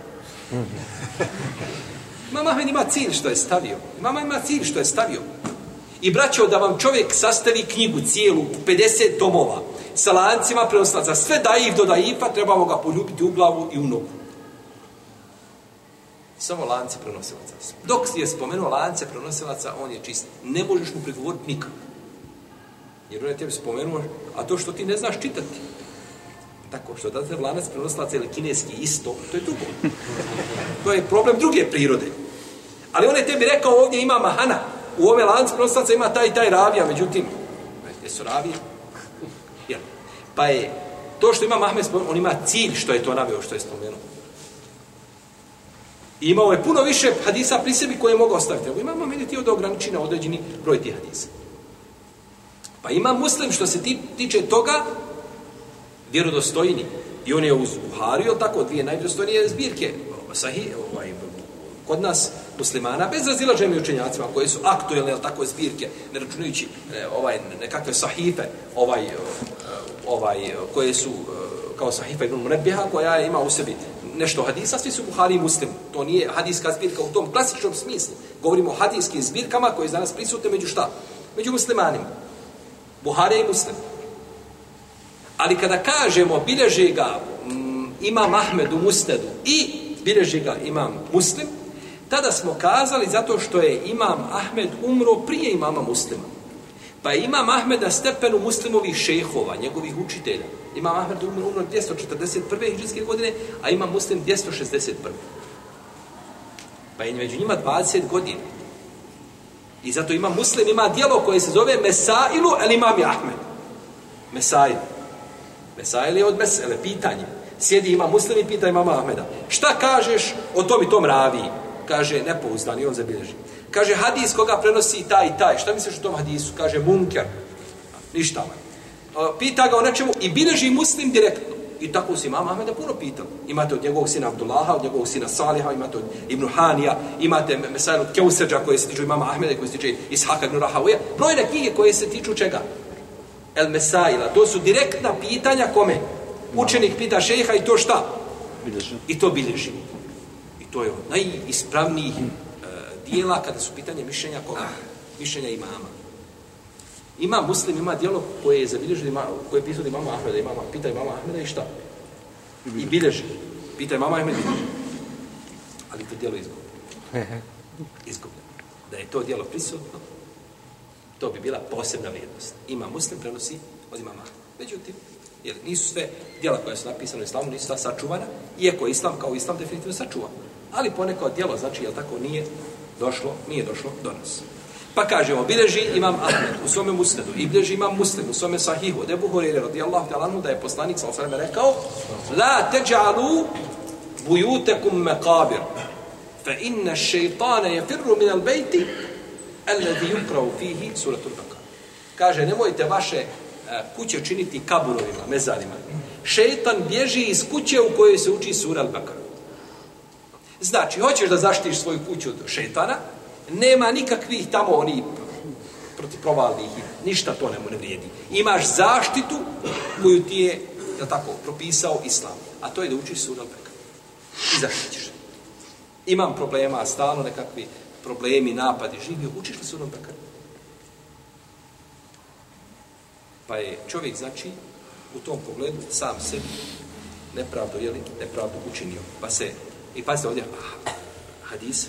Imam Ahmed ima cilj što je stavio. Imam Ahmed ima cilj što je stavio. I braćo, da vam čovjek sastavi knjigu cijelu, pedeset tomova, sa lancima prenosilaca, sve daif do daifa, trebamo ga poljubiti u glavu i u nogu. Samo lanci prenosilaca. Dok je spomenuo lance prenosilaca, on je čist. Ne možeš mu prigovoriti nikako. Jer on je tebi spomenuo, a to što ti ne znaš čitati. Tako, što da te lanac prenosilaca ili kineski isto, to je drugo. To je problem druge prirode. Ali on je tebi rekao, ovdje ima mahana. U ove lance prenosilaca ima taj i taj ravija, međutim, gdje su ravije? Jel? Pa je, to što ima Mahmed spomenuo, on ima cilj što je to naveo, što je spomenuo. I imao je puno više hadisa pri sebi koje je mogao ostaviti. Evo imamo meni ti od ograniči na određeni broj tih hadisa. Pa ima Muslim što se tiče toga vjerodostojni. I on je uz Buhariju, tako, dvije najvjerodostojnije zbirke. Sahih, ovaj, kod nas muslimana, bez razilaženja učenjacima koje su aktuelne, ali tako zbirke, ne računajući ovaj, nekakve sahife, ovaj, ovaj, koje su kao sahifa Ibn Munebbiha, koja ima u sebi nešto hadisa, svi su Buhari i Muslim. To nije hadijska zbirka u tom klasičnom smislu. Govorimo o hadijskim zbirkama koje su danas prisutne među šta? Među muslimanima. Buhari i Muslim. Ali kada kažemo bilježi ga mm, imam Ahmed u Musnedu i bilježi ga imam Muslim, tada smo kazali zato što je imam Ahmed umro prije imama Muslima. Pa je imam Ahmed na stepenu Muslimovih šejhova, njegovih učitelja. Imam Ahmed umro, umro dvjesto četrdeset prve hidžrijske godine, a imam Muslim dvjesto šezdeset prve Pa je među njima dvadeset godina. I zato imam Muslim, ima djelo koje se zove Mesailu el imam Ahmed. Mesail. Mesail je od mesele, pitanje. Sjedi ima Muslim i pita imama Ahmeda. Šta kažeš o tom i tom raviji? Kaže, nepouzdan i on zabilježi. Kaže, hadis koga prenosi taj i taj. Šta misliš o tom hadisu? Kaže, munker. Ništa. Pita ga o nečemu i bilježi Muslim direktno. I tako si imama Ahmeda puno pitao. Imate od njegovog sina Abdullaha, od njegovog sina Saliha, imate od Ibn Hanija, imate Mesail od Keuseđa koje se tiču imama Ahmeda, koje se tiču Ishaka ibn Rahavija. Brojne knjige koje se tiču čega? El Mesaila. To su direktna pitanja kome? Učenik pita šejha i to šta? Bilježi. I to bilježi. I to je od najispravnijih uh, dijela kada su pitanje mišljenja koga? Mišljenja imama. Ima Muslim, ima djelo koje je zabilježio, koje je pisao imama Ahmeda, imama, pita imama Ahmeda i šta? I bilježi. Pita imama Ahmeda i bilježi. Ali to djelo izgubljeno. Izgubljeno. Da je to djelo prisutno, to bi bila posebna vrijednost. Ima Muslim, prenosi od imama Ahmeda. Međutim, jer nisu sve djela koja su napisane u islamu, nisu ta sačuvana, iako islam kao islam definitivno sačuva. Ali poneko djelo, znači, jel tako, nije došlo, nije došlo do nas. Pa kažemo, bilježi imam Ahmed u svome Musnedu i bilježi imam Muslim u svome Sahihu od Ebu Hureyre radijallahu ta'ala anhu da je poslanik sallallahu alejhi ve sellem rekao: "La taj'alu buyutakum maqabir, fa inna ash-shaytana yafirru min al-bayti alladhi yuqra'u fihi suratul Baqara." Kaže, nemojte vaše kuće činiti kaburovima, mezarima. Šejtan bježi iz kuće u kojoj se uči sura Al-Baqara. Znači, hoćeš da zaštitiš svoju kuću od šejtana, nema nikakvih tamo oni protiv provalnih, ništa to ne vrijedi. Imaš zaštitu koju ti je, je tako, propisao islam, a to je da učiš sura Al-Baqara. I zaštitiš. Imam problema, stalno nekakvi problemi, napadi, živi, učiš li sura Al-Baqara? Pa je čovjek, znači, u tom pogledu sam sebi nepravdu, jeli, nepravdu učinio. Pa se, i pazite ovdje, ah, hadis,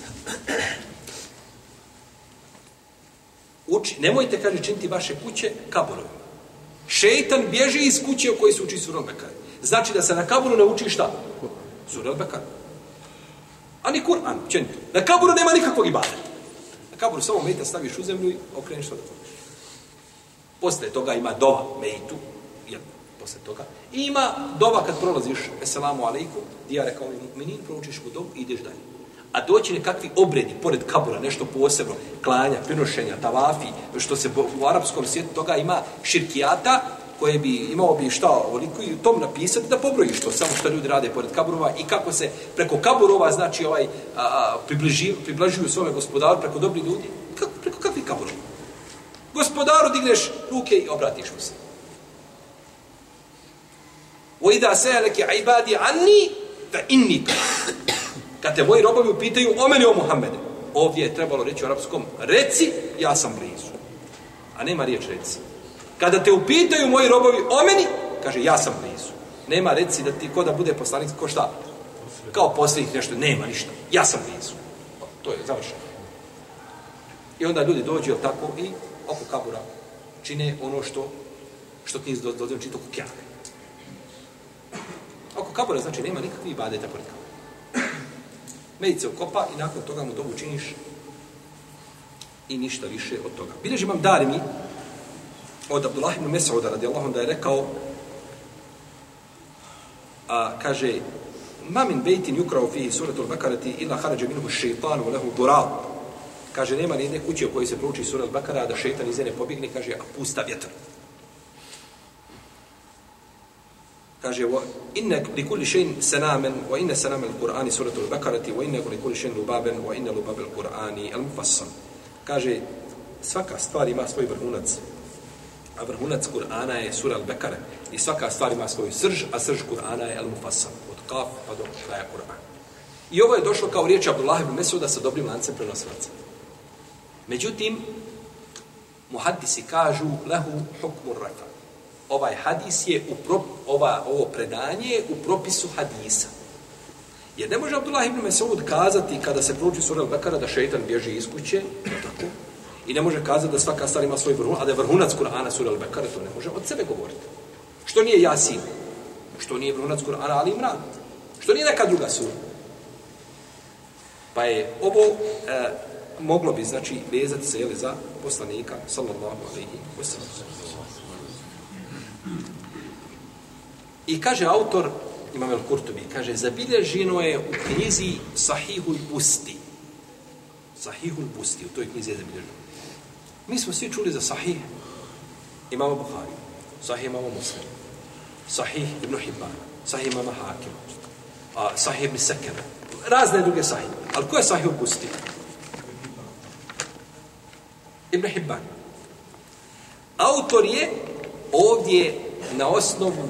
uči, nemojte, kaže, činiti vaše kuće kaburovima. Šejtan bježi iz kuće u kojoj se uči sura Al-Baqara. Znači da se na kaburu ne uči šta? Sura Al-Baqara. A ni Kur'an, čenito. Na kaburu nema nikakvog ibadeta. Na kaburu samo mejta staviš u zemlju i okreniš to da to. Posle toga ima dova, mejtu, jel, posle toga. I ima dova kad prolaziš, eselamu alejkum, dijare kao mu'minin, proučiš mu dovu i ideš dalje. A doći nekakvi obredi, pored kabura, nešto posebno, klanja, prinošenja, tavafi, što se u arapskom svijetu toga ima širkijata, koje bi imao bi šta ovoliko i u tom napisati da pobrojiš to, samo što ljudi rade pored kaburova i kako se preko kaburova, znači, ovaj, a, približi, približuju svome gospodaru preko dobrih ljudi. Kako, preko kakvih kaburova? Gospodaru digneš ruke i obratiš mu se. وَإِذَا سَأَلَكَ عِبَادِي عَنِّي فَإِنِّي Kad te moji robovi upitaju o meni, o Muhammede, ovdje je trebalo reći u arapskom, reci, ja sam blizu. A nema riječ reci. Kada te upitaju moji robovi o meni, kaže, ja sam blizu. Nema reci da ti ko da bude poslanik, ko šta? Kao posljednik nešto, nema ništa. Ja sam blizu. To je završeno. I onda ljudi dođu, jel tako, i oko kabura čine ono što što ti nisi dozvoljeno čito kukjak. Oko kabura, znači, nema nikakvih ibadeta pored kabura. Medice okopa i nakon toga mu dobu činiš i ništa više od toga. Bilježi imam Darimi od Abdullah ibn Mes'uda radijallahu anhu da je rekao, a, kaže, ma min bejtin yukrao fihi suratul Bakarati illa harađa minhu šeitanu lehu dural. Kaže, nema ni jedne kuće u kojoj se prouči sura al-Bakara, da šeitan iz nje ne pobjegne, kaže, a pusta vjetar. Kaže, inna li kulli shay'in sanaman wa inna sanama al-Qur'ani suratu al-Bakarati wa inna li kulli shay'in lubaban wa inna lubab al-Qur'ani al-mufassal. Kaže, svaka stvar ima svoj vrhunac. A vrhunac Kur'ana je sura al-Bakara. I svaka stvar ima svoj srž, a srž Kur'ana je al-Mufassal. Od kaf pa do kraja Kur'ana. I ovo je došlo kao riječ Abdullah ibn Mes'uda sa dobrim lancem prenosilaca. Međutim, muhaddisi kažu lehu hukmu rafa. Ovaj hadis je u pro, ova, ovo predanje je u propisu hadisa. Jer ne može Abdullah ibn Mes'ud kazati kada se prouči sura al-Bakara da šejtan bježi iz kuće, tako? I ne može kazati da svaka stvar ima svoj vrhunac, a da je vrhunac Kur'ana sura al-Bakara, to ne može od sebe govoriti. Što nije Jasin? Što nije vrhunac Kur'ana Ali Imran? Što nije neka druga sura? Pa je ovo e, moglo bi, znači, vezati se, jeli, za poslanika, sallallahu alejhi ve sellem. I kaže autor, Imam el-Kurtubi, kaže, zabilježeno je u knjizi Sahihul Busti. Sahihul Busti, u toj knjizi je zabilježeno. Mi smo svi čuli za Sahih imama Buhari, Sahih imama Muslim, Sahih ibn Hibban, Sahih imama Hakim, a, Sahih ibn Sekera, razne druge Sahih. Ali ko je Sahih Busti? Ibn Hibban. Autor je ovdje na osnovu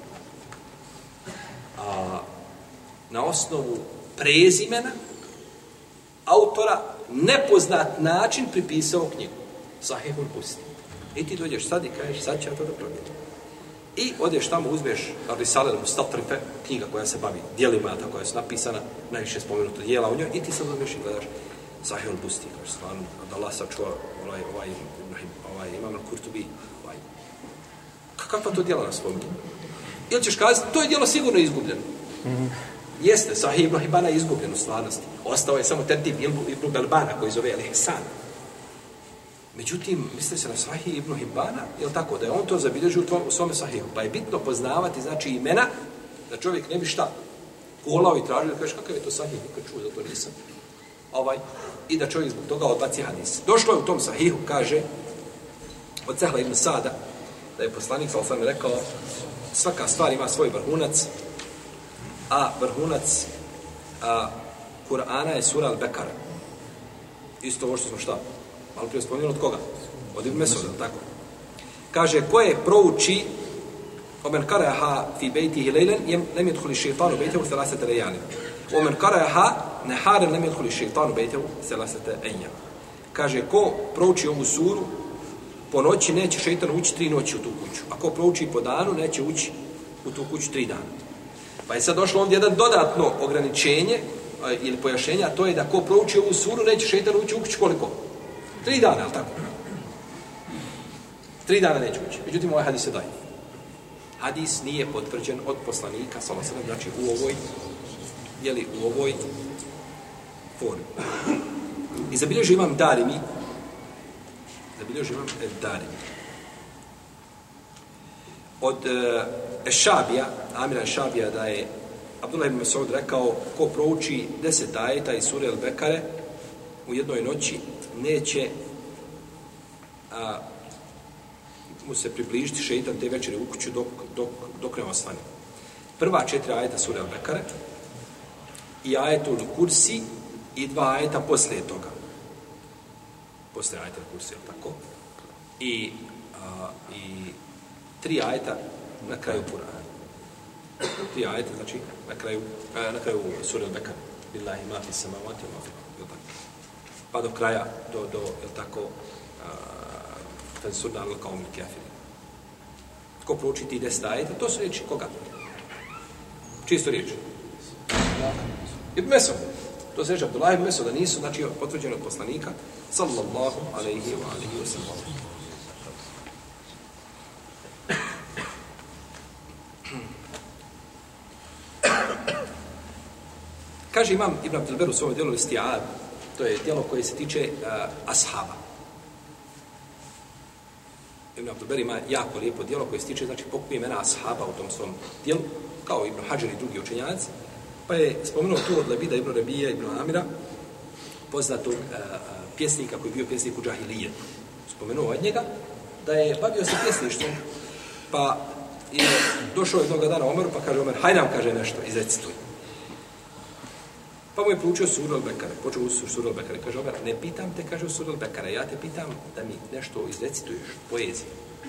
a, na osnovu prezimena autora nepoznat način pripisao knjigu. Sahihul Busti. I ti dođeš sad i kažeš, sad ću ja to da promijenim. I odeš tamo, uzmeš Risale al-Mustatrife, knjiga koja se bavi dijelima, tako koja su napisana, najviše spomenuto dijela u njoj, i ti sad uzmeš i gledaš Sahihul Busti, kažeš, stvarno, da Allah sačuva ovaj, ovaj, ovaj, Imam al-Kurtubi, ovaj. Kakva to dijela nas spominje? Ili ćeš kazati, to je dijelo sigurno izgubljeno. Mm-hmm. Jeste, Sahih ibn Hibana je izgubljen u stvarnosti. Ostao je samo tertib ibn Belbana, koji zove Al-Ihsan. Međutim, misli se na Sahih ibn Hibana, je li tako, da je on to zabilježio u svome Sahihu. Pa je bitno poznavati, znači, imena, da čovjek ne bi šta kolao i tražio, da kažeš, kakav je to Sahih, nikad čuo, zato nisam. Ovaj, i da čovjek zbog toga odbaci hadis. Došlo je u tom Sahihu, kaže, od Sehla ibn Sada, da je poslanik, sallallahu alejhi ve sellem, rekao, svaka stvar ima svoj vrhunac, a vrhunac a, Kur'ana je sura al-Bakara. Isto ovo što smo šta? Malo prije spomenuli od koga? Od Ibn Mes'uda, tako. Kaže, ko je prouči omen karaha fi bejtihi lejlen, lem jedhuli šeitanu bejtehu selasete lejane. Omen karaha neharen lem jedhuli šeitanu bejtehu selasete enjam. Kaže, ko prouči ovu suru, po noći neće šeitan ući tri noći u tu kuću. Ako prouči po danu, neće ući u tu kuću tri dana. Pa je sad došlo ovdje jedan dodatno ograničenje ili pojašenje, a to je da ko prouči ovu suru, neće šeitan ući u kuću koliko? Tri dana, ali tako? Tri dana neće ući. Međutim, ovaj hadis se daje. Hadis nije potvrđen od poslanika, sallallahu alejhi ve sellem, znači u ovoj, jeli, u ovoj formi. I zabilježio imam Darimi, zabilježio imam Darimi. Od uh, Ešabija, Amira Ešabija, da je Abdullah ibn Mes'ud rekao, ko prouči deset ajeta iz sure al-Bekare u jednoj noći, neće a, mu se približiti šeitan te večeri u kuću dok, dok, dok ne osvani. Prva četiri ajeta sure Al-Bekare i ajetul Kursi i dva ajeta poslije toga. Poslije ajetul Kursi, je tako? I, a, i tri ajeta na kraju Kur'ana. Tri ajeta, znači, na kraju, a, na kraju sure Al-Bekare. Billahi ma fi samavati wa ma fi al-ardi, je tako? Pa do kraja, do, do je tako, fansurna al-qawmi al-kafirin. Ko prouči ti deset ajeta, to su riječi koga? Čisto riječi. Ibn Mesud. To se reče Abdullah ibn Mesud, da nisu, znači, potvrđeni od poslanika, sallallahu alaihi wa alihi wa sallam. Kaže imam Ibn Abdelber u svojom djelu Isti'ab, to je djelo koje se tiče uh, ashaba. Ibn Abdelber ima jako lijepo djelo koje se tiče, znači, pokupi imena ashaba u tom svom djelu, kao Ibn Hajar i drugi učenjaci, pa je spomenuo tu od Labida Ibn Rabija Ibn Amira, poznatog uh, pjesnika koji je bio pjesnik u Džahilije. Spomenuo od njega da je bavio se pjesništvom, pa je došao jednog dana Omeru, pa kaže Omer, haj nam, kaže, nešto, izrecituj. Pa mu je proučio suru Al-Bekare, počeo u suru Al-Bekare, kaže Omer, ne pitam te, kaže u suru Al-Bekare, ja te pitam da mi nešto izrecituješ, poeziju.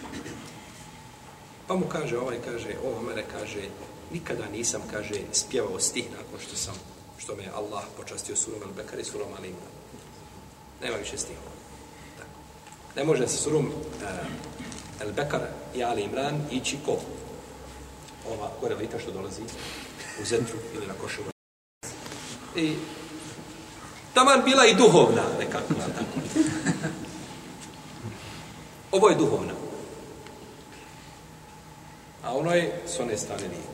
Pa mu kaže, ovaj kaže, o Omere, kaže, nikada nisam, kaže, spjevao stih nakon što sam, što me Allah počastio surom Al-Bekare i surom Al-Imran. Nema više stihova. Tako. Ne može sa surom uh, Al-Bekare i Al-Imran ići ko? Ova korelita što dolazi u Zetru ili na Košovu. I taman bila i duhovna nekako. Ovo je duhovna. A ono je s one strane nije.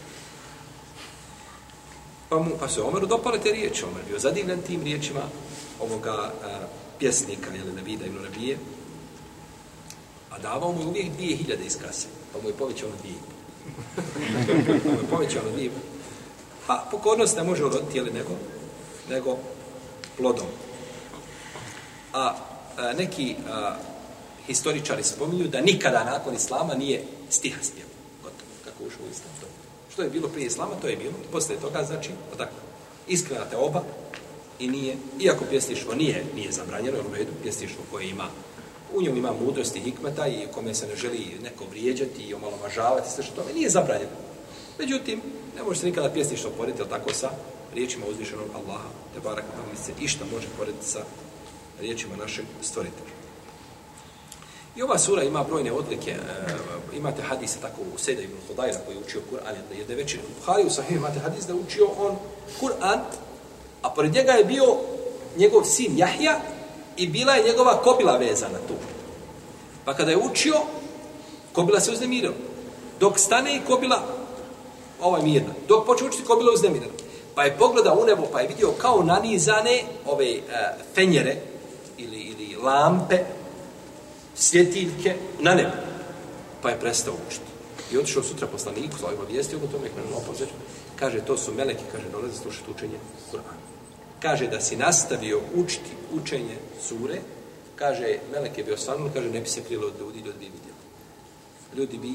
Pa, mu, pa se Omeru dopale te riječi. Omer bio zadivljen tim riječima ovoga a, pjesnika, jel, Nabida ibn Nabije. A davao mu uvijek dvije hiljade iz kase. Pa mu je povećao na dvije. Pa mu je povećao na dvije. A pokornost ne može uroditi, jel, nego, nego plodom. A, a neki a, historičari spominju da nikada nakon Islama nije stiha spjev. Gotovo, kako ušao u Islam. To. Što je bilo prije Islama, to je bilo. Poslije toga, znači, tako, iskrena te oba i nije, iako pjesništvo nije, nije zabranjeno, u redu, pjesništvo koje ima, u njom ima mudrosti, hikmeta i kome se ne želi neko vrijeđati i omalovažavati, sve što tome, nije zabranjeno. Međutim, ne može se nikada pjesništvo porediti, ali tako sa riječima uzvišenog Allaha, te barak nam se išta može porediti sa riječima našeg stvoritelja. I ova sura ima brojne odlike, e, imate hadise tako u Sejda ibn Hudajra koji je učio Kur'an jedne večeri. U Buhari, u Sahih imate hadis da je učio on Kur'an, a pored njega je bio njegov sin Jahja i bila je njegova kobila vezana tu. Pa kada je učio, kobila se uznemirila. Dok stane i kobila, ovaj mirna. Dok počne učiti, kobila uznemirila. Pa je pogledao u nebo, pa je vidio kao nanizane ove uh, fenjere ili, ili lampe, svjetiljke na nebu. Pa je prestao učiti. I otišao sutra poslaniku, zove obavijestio o tome, kaže, to su meleki, kaže, dolaze slušati učenje Kur'ana. Kaže, da si nastavio učiti učenje sure, kaže, melek je bio osvanul, kaže, ne bi se krilo od ljudi, ljudi bi vidjeli. Ljudi bi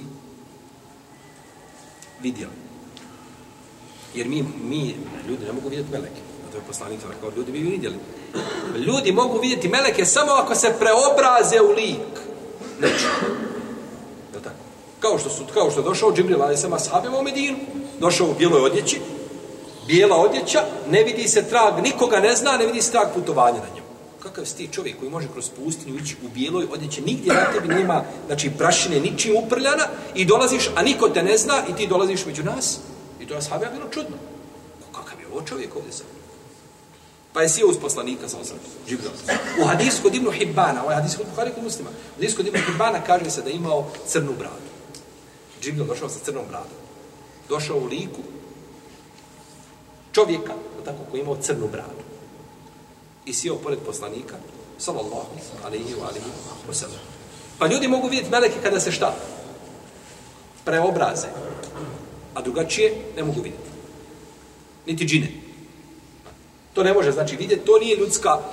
vidjeli. Jer mi, mi, ljudi ne mogu vidjeti meleke. A to je poslanik rekao, ljudi bi vidjeli. Ljudi mogu vidjeti meleke samo ako se preobraze u lik. Neće. Je tako? Kao što, su, kao što je došao Džibril, ali sam ashabima u Medinu. Došao u bijeloj odjeći. Bijela odjeća, ne vidi se trag, nikoga ne zna, ne vidi se trag putovanja na njemu. Kakav si ti čovjek koji može kroz pustinju ići u bijeloj odjeći, nigdje na tebi nema, znači, prašine ničim uprljana i dolaziš, a niko te ne zna i ti dolaziš među nas. I to je ashabima bilo čudno. Kakav je ovo čovjek ovdje sam? Pa je sjeo uz poslanika sa osam. Džibril. U hadisu kod Ibn Hibbana, ovaj hadis kod Buhari kod Muslima, u hadisu kod Ibn Hibbana kaže se da je imao crnu bradu. Džibril došao sa crnom bradom. Došao u liku čovjeka, tako, koji je imao crnu bradu. I sjeo pored poslanika, sallallahu alaihi wa alihi wa sallam. Pa ljudi mogu vidjeti meleke kada se šta? Preobraze. A drugačije ne mogu vidjeti. Niti džine. To ne može znači vidjeti, to nije ljudska,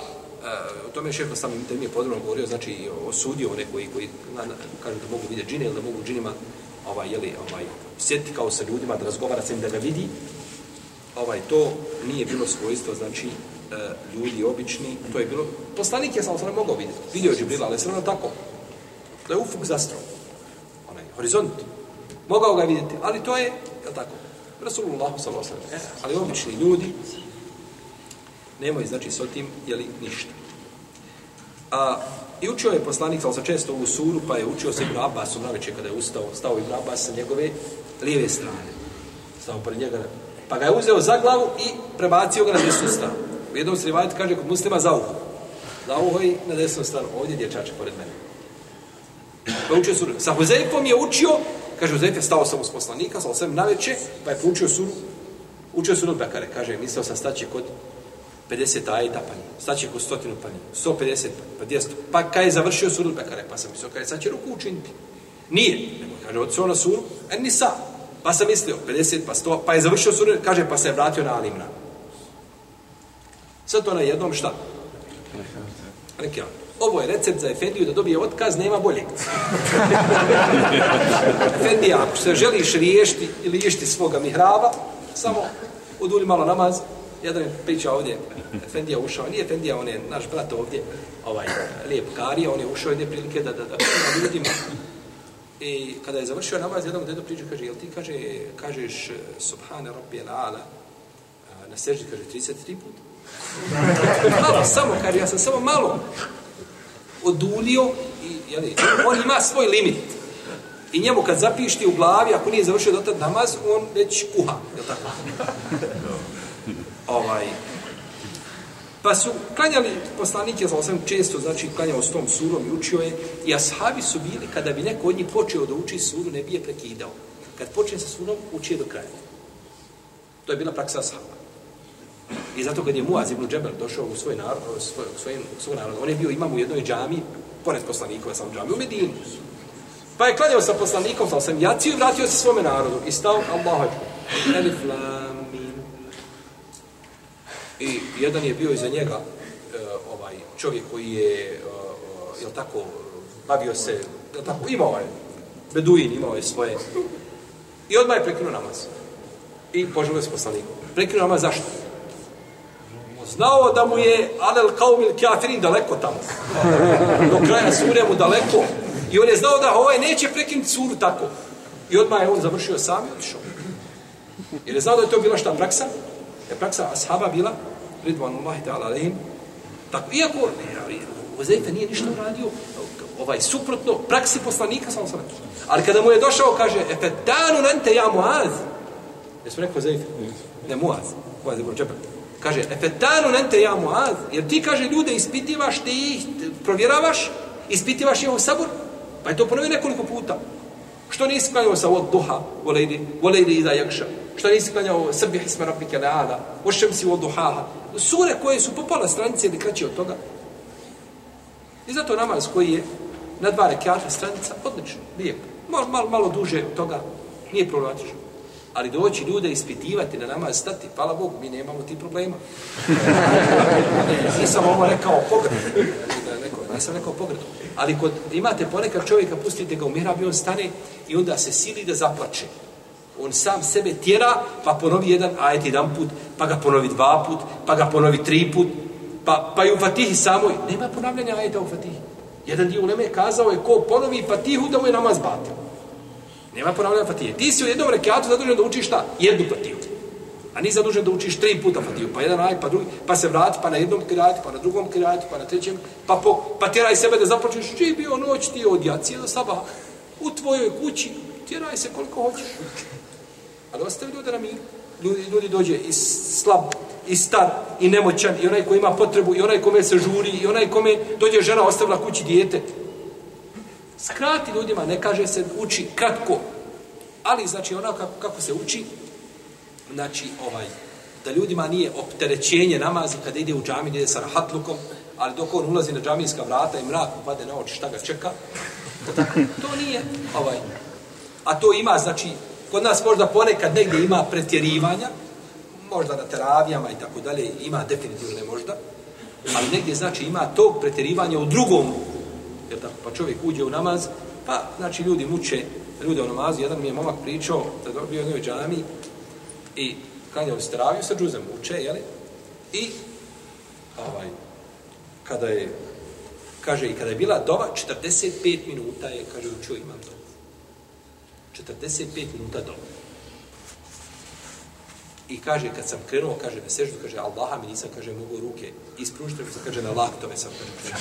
o tome je šeheh samim tem je podrobno govorio, znači osudio one koji, koji na, na, kažu da mogu vidjeti džine ili da mogu džinima ovaj, jeli, ovaj, sjetiti kao sa ljudima, da razgovara sa njim, da ga vidi. Ovaj, to nije bilo svojstvo, znači, e, ljudi obični, to je bilo, poslanik je sam se ne mogao vidjeti, vidio je Džibrila, ali sve ono tako, da je ufuk zastrao, onaj horizont, mogao ga vidjeti, ali to je, je tako, Rasulullahu sallallahu alejhi ve sellem, ali obični ljudi nemaju, znači, s tim, jeli, ništa. A, i učio je poslanik, ali se često u suru, pa je učio se Ibn Abbasom navečer kada je ustao, stao Ibn Abbas sa njegove lijeve strane, stao pored njega, pa ga je uzeo za glavu i prebacio ga na desnu stranu. U jednom se rivajetu kaže kod muslima za uho. Za uho i na desnu stranu. Ovdje dječače pored mene. Pa učio suru. Sa Huzeyfom je učio, kaže Huzeyf je stao sam uz poslanika, stao sam naveče, pa je proučio suru, učio suru Bekare. Kaže, mislio sam staće kod pedeset ajeta pa nije. Staće kod stotinu pa nije. sto pedeset pa dvjesto. Pa kad je završio suru Bekare, pa sam mislio, kaže, sad će ruku učiniti. Nije. Nego, kaže, odsao na suru, en ni sa. Pa sam mislio, pedeset, pa sto, pa je završio suru, kaže, pa se je vratio na Al-Imran. Sad to na jednom šta? Rekao, ovo je recept za Efendiju da dobije otkaz, nema boljeg. Efendija, ako se želiš riješiti ili riješiti svoga mihraba, samo udulji malo namaz. Jedan je priča ovdje, Efendija ušao, nije Efendija, on je naš brat ovdje, ovaj, lijep Karija, on je ušao jedne prilike da, da, da, da ljudima. I kada je završio namaz, jednom dedo priča, kaže, jel ti, kaže, kažeš Subhane Rabbi al-Ala na seždi, kaže, trideset tri puta? Malo, samo, kaže, ja sam samo malo odulio i, jeli, on ima svoj limit. I njemu kad zapišti u glavi, ako nije završio dotad namaz, on već kuha, jel tako? Ovaj... Pa su klanjali poslanike, za osam često, znači klanjao s tom surom i učio je, i ashabi su bili, kada bi neko od njih počeo da uči suru, ne bi je prekidao. Kad počne sa surom, uči je do kraja. To je bila praksa ashaba. I zato kad je Muaz ibn Džebel došao u svoj narod, svoj, svoj, svoj narod, on je bio imam u jednoj džami, pored poslanikova sam džami, u Medini. Pa je klanjao sa poslanikom, sa osam jaciju i vratio se svome narodu. I stao, Allahu akbar, elif lam mim. I jedan je bio iza njega, uh, ovaj čovjek koji je, uh, jel tako, bavio se, jel tako, imao je, beduin, imao je svoje. I odmah je prekinuo namaz. I poželio se poslaniku. Prekinuo namaz zašto? Znao da mu je alel kaumil kafirin daleko tamo. Do kraja sure mu daleko. I on je znao da ovaj neće prekinuti suru tako. I odmah je on završio sam i otišao. Jer je znao da je to bila šta praksa? Je praksa ashaba bila, ridvanullahi ta'ala alejhim, tako, iako Huzeyfe nije ništa uradio, ovaj, suprotno praksi poslanika, sam sam rekao. Ali kada mu je došao, kaže, efetanu nente ja Muaz. Jesmo rekao Huzeyfe? Ne, Muaz. Muaz je čepek. Kaže, efetanu nente ja Muaz. Jer ti, kaže, ljude ispitivaš, ti ih provjeravaš, ispitivaš njihov sabor. Pa je to ponovio nekoliko puta. Što nisi klanjao sa od duha, volejli iza jakša? Što nisi klanjao srbih isma rabbike le'ala, ošemsi od duhaha? Sure koje su po pola stranice ili kraće od toga. I zato namaz koji je na dva rekata stranica, odlično, lijep. Malo, malo, malo duže od toga, nije problematično. Ali doći ljude ispitivati na namaz, stati, hvala Bogu, mi nemamo ti problema. Nisam ovo rekao pogredu. Nisam rekao pogredu. Ali kod imate ponekad čovjeka, pustite ga u mihrab i on stane i onda se sili da zaplače. On sam sebe tjera, pa ponovi jedan ajet jedan put, pa ga ponovi dva put, pa ga ponovi tri put, pa, pa i u Fatihi samoj. Nema ponavljanja ajeta u Fatihi. Jedan dio uleme kazao je ko ponovi Fatihu da mu je namaz batil. Nema ponavljanja Fatihe. Ti si u jednom rekatu zadužen da učiš šta? Jednu Fatihu. A nisi zadužen da učiš tri puta Fatihu. Pa jedan ajet, pa drugi, pa se vrati, pa na jednom kiratu, pa na drugom kiratu, pa na trećem, pa, po, pa tjeraj sebe da zaplačeš. Čiji bio noć ti od jacije do sabaha? U tvojoj kući. Tjeraj se koliko hoćeš. Ali ostavi ljude na miru. Ljudi, ljudi dođe i slab, i star, i nemoćan, i onaj ko ima potrebu, i onaj kome se žuri, i onaj kome dođe žena, ostavila kući dijete. Skrati ljudima, ne kaže se uči kratko. Ali, znači, onako kako, kako se uči, znači, ovaj, da ljudima nije opterećenje namazi kada ide u džami, ide sa rahatlukom, ali dok on ulazi na džamijska vrata i mrak upade na oči, šta ga čeka, to nije, ovaj, a to ima, znači, kod nas možda ponekad negdje ima pretjerivanja, možda na teravijama i tako dalje, ima definitivno ne možda, Ali negdje znači ima tog pretjerivanja u drugom. Jer tako, pa čovjek uđe u namaz, pa znači ljudi muče, ljude u namazu. Jedan mi je momak pričao da je bio u jednoj džami i klanjao se teraviju sa džuzem uče, jeli? I ovaj, kada je, kaže, i kada je bila dova, četrdeset pet minuta je, kaže, učio imam dovu. četrdeset pet minuta dova. I kaže, kad sam krenuo, kaže, na seždu, kaže, Allaha mi nisam, kaže, mogu ruke ispružiti, kaže, na laktove sam, kaže,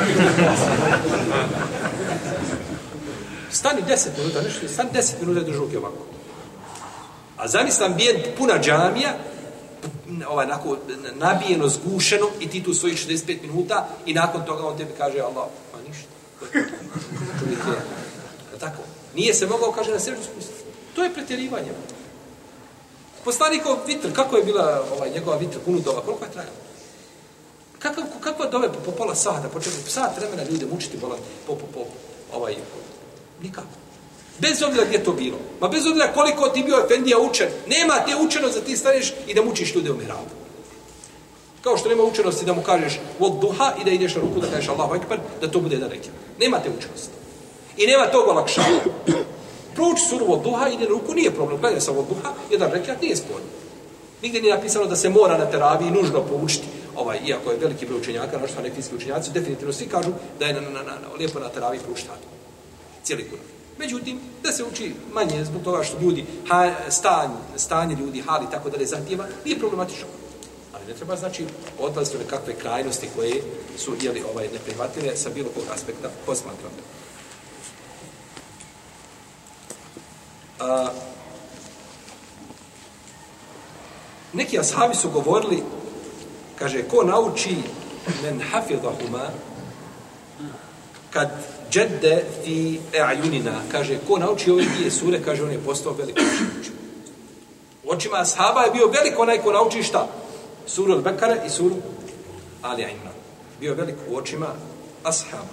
stani deset minuta, nešto, stani deset minuta drži ruke ovako. A zamisli ambijent puna džamija, ovaj, nakon, nabijeno, zgušeno, i ti tu svojih šezdeset pet minuta, i nakon toga on tebi kaže, Allah, pa ništa. Čovjek je, tako, nije se mogao, kaže, na seždu spustiti. To je pretjerivanje. Poslanikov vitr, kako je bila ovaj, njegova vitr kunudova, koliko je trajala? Kakav, kakva dove po, po pola sata, po četiri, sat vremena ljude mučiti bolan, po, po, po, ovaj, nikako. Bez obzira gdje to bilo. Ma bez obzira koliko ti bio efendija učen, nema te učenost da ti staneš i da mučiš ljude u mihrabu. Kao što nema učenosti da mu kažeš od duha i da ideš na ruku da kažeš Allahu ekber, da to bude jedan rekiat. Nema te učenosti. I nema tog olakšanja. Prouči suru od duha i ide na ruku, nije problem. Gledaj sam od duha, jedan rekiat nije sporno. Nigdje nije napisano da se mora na teraviji nužno poučiti. Ovaj, iako je veliki broj učenjaka, našto neki fiziki učenjaci, definitivno svi kažu da je na, na, na, na, lijepo na teraviji poučiti cijeli Kur'an. Međutim, da se uči manje zbog toga što ljudi, ha, stanj, stanje ljudi, hali, tako da ne zahtjeva, nije problematično. Ali ne treba, znači, odlaziti od kakve krajnosti koje su, jeli, ovaj, neprihvatljive sa bilo kog aspekta posmatrane. A, neki ashabi su govorili, kaže, ko nauči men hafidahuma, kad džedde fi e'ajunina, kaže, ko nauči ove dvije sure, kaže, on je postao veliko učenje. U očima ashaba je bio veliko onaj ko nauči šta? Suru al-Bekare i suru Ali Imran. Bio je veliko u očima ashaba.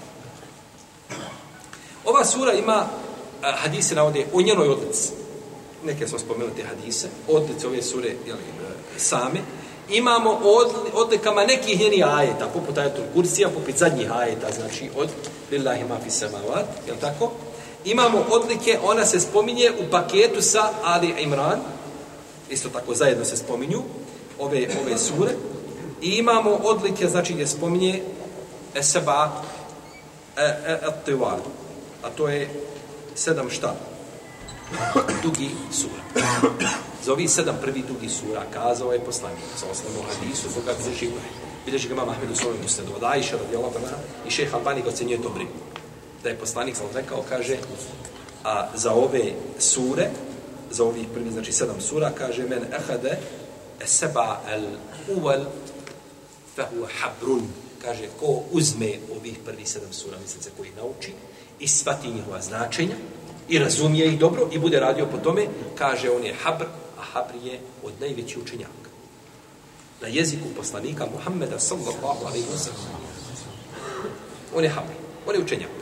Ova sura ima, a, hadise navode o njenoj odlici. Neke smo spomenuli te hadise, odlice ove sure, jeli, same. Imamo od, odlikama nekih njenih ajeta, poput ajetul kursija, poput zadnjih ajeta, znači od lillahi ma fis samavat, jel tako? Imamo odlike, ona se spominje u paketu sa Ali Imran, isto tako zajedno se spominju ove, ove sure. I imamo odlike, znači gdje spominje eseba et-tiwal, a to je sedam šta? Dugi sura. Za ovih sedam prvi dugi sura kazao je poslanik sa osnovom hadisu koga bilježi bilježi ga imam Ahmed u svojom musnedu od Ajše radijallahu anha i šejh Albani ga ocenjuje dobrim. Da je poslanik sam rekao, kaže, a za ove sure, za ovih prvi, znači sedam sura, kaže, men ehade seba al uval fa huwa habrun, kaže, ko uzme ovih prvi sedam sura, mislice koji nauči i shvati njihova značenja i razumije ih dobro i bude radio po tome, kaže, on je habr, a habr je od najvećih učenjaka. Na jeziku poslanika Muhammeda sallallahu alejhi ve sellem. On je habr, on je učenjak.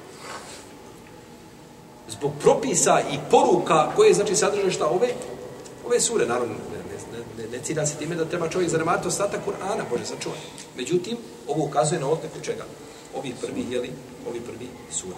Zbog propisa i poruka koje, znači, sadrže šta ove, ove sure, naravno, ne, ne, ne, ne cilja se time da treba čovjek zanemariti ostatak Kur'ana, Bože sačuvaj. Međutim, ovo ukazuje na odliku čega? Ovi prvi, jeli, ovi prvi sure.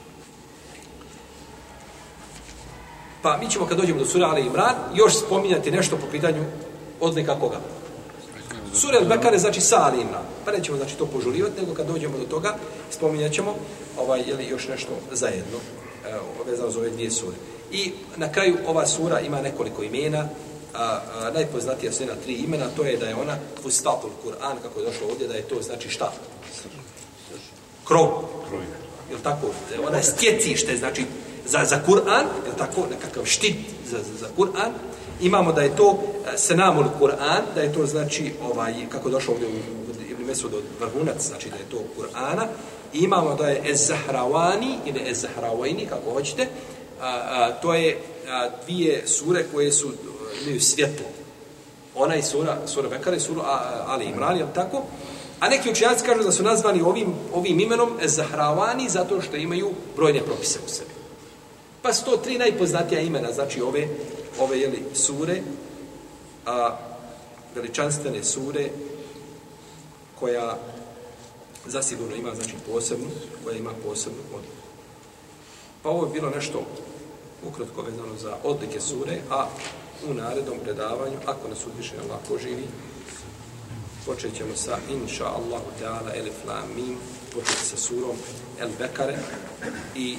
Pa mi ćemo kad dođemo do sura Ali Imran još spominjati nešto po pitanju odlika koga? Sura al-Bekare znači sa Ali Imran. Pa nećemo znači to požurivati, nego kad dođemo do toga spominjat ćemo ovaj, jeli, još nešto zajedno vezano za ove dvije sure. I na kraju ova sura ima nekoliko imena, a, a najpoznatija su jedna tri imena, to je da je ona Fustatul Kur'an, kako je došlo ovdje, da je to znači šta? Krov. Jel tako? Ona je stjecište, znači za, za Kur'an, jel tako? Nekakav štit za, za, za Kur'an. Imamo da je to Senamul Kur'an, da je to znači, ovaj, kako je došlo ovdje u Ibn Mesud od vrhunac, znači da je to Kur'ana. Imamo da je Ez-Zahravani ili Ez-Zahravajni, kako hoćete. A, a, to je a, dvije sure koje su imaju svjetlo. Ona je sura, sura Bekara i sura Ali Imran, jel tako? A neki učenjaci kažu da su nazvani ovim, ovim imenom Ez-Zahravani zato što imaju brojne propise u sebi. Pa su to tri najpoznatija imena, znači ove, ove jeli, sure, a, veličanstvene sure koja zasigurno ima, znači, posebnu, koja ima posebnu odliku. Pa ovo je bilo nešto ukratko vezano za odlike sure, a u narednom predavanju, ako nas uzvišeni Allah poživi, počet ćemo sa inša Allahu Teala Elif Lam Mim, početi sa surom El Bekare i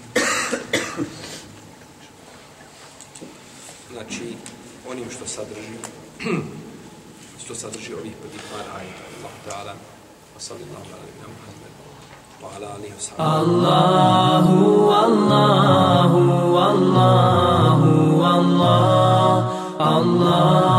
znači onim što sadrži što sadrži ovih prvih par ajeta. Allahu Teala wa sallallahu alaihi wa sallam wa ala alihi wa sallam. Allahu, Allahu, Allahu, Allah, Allah.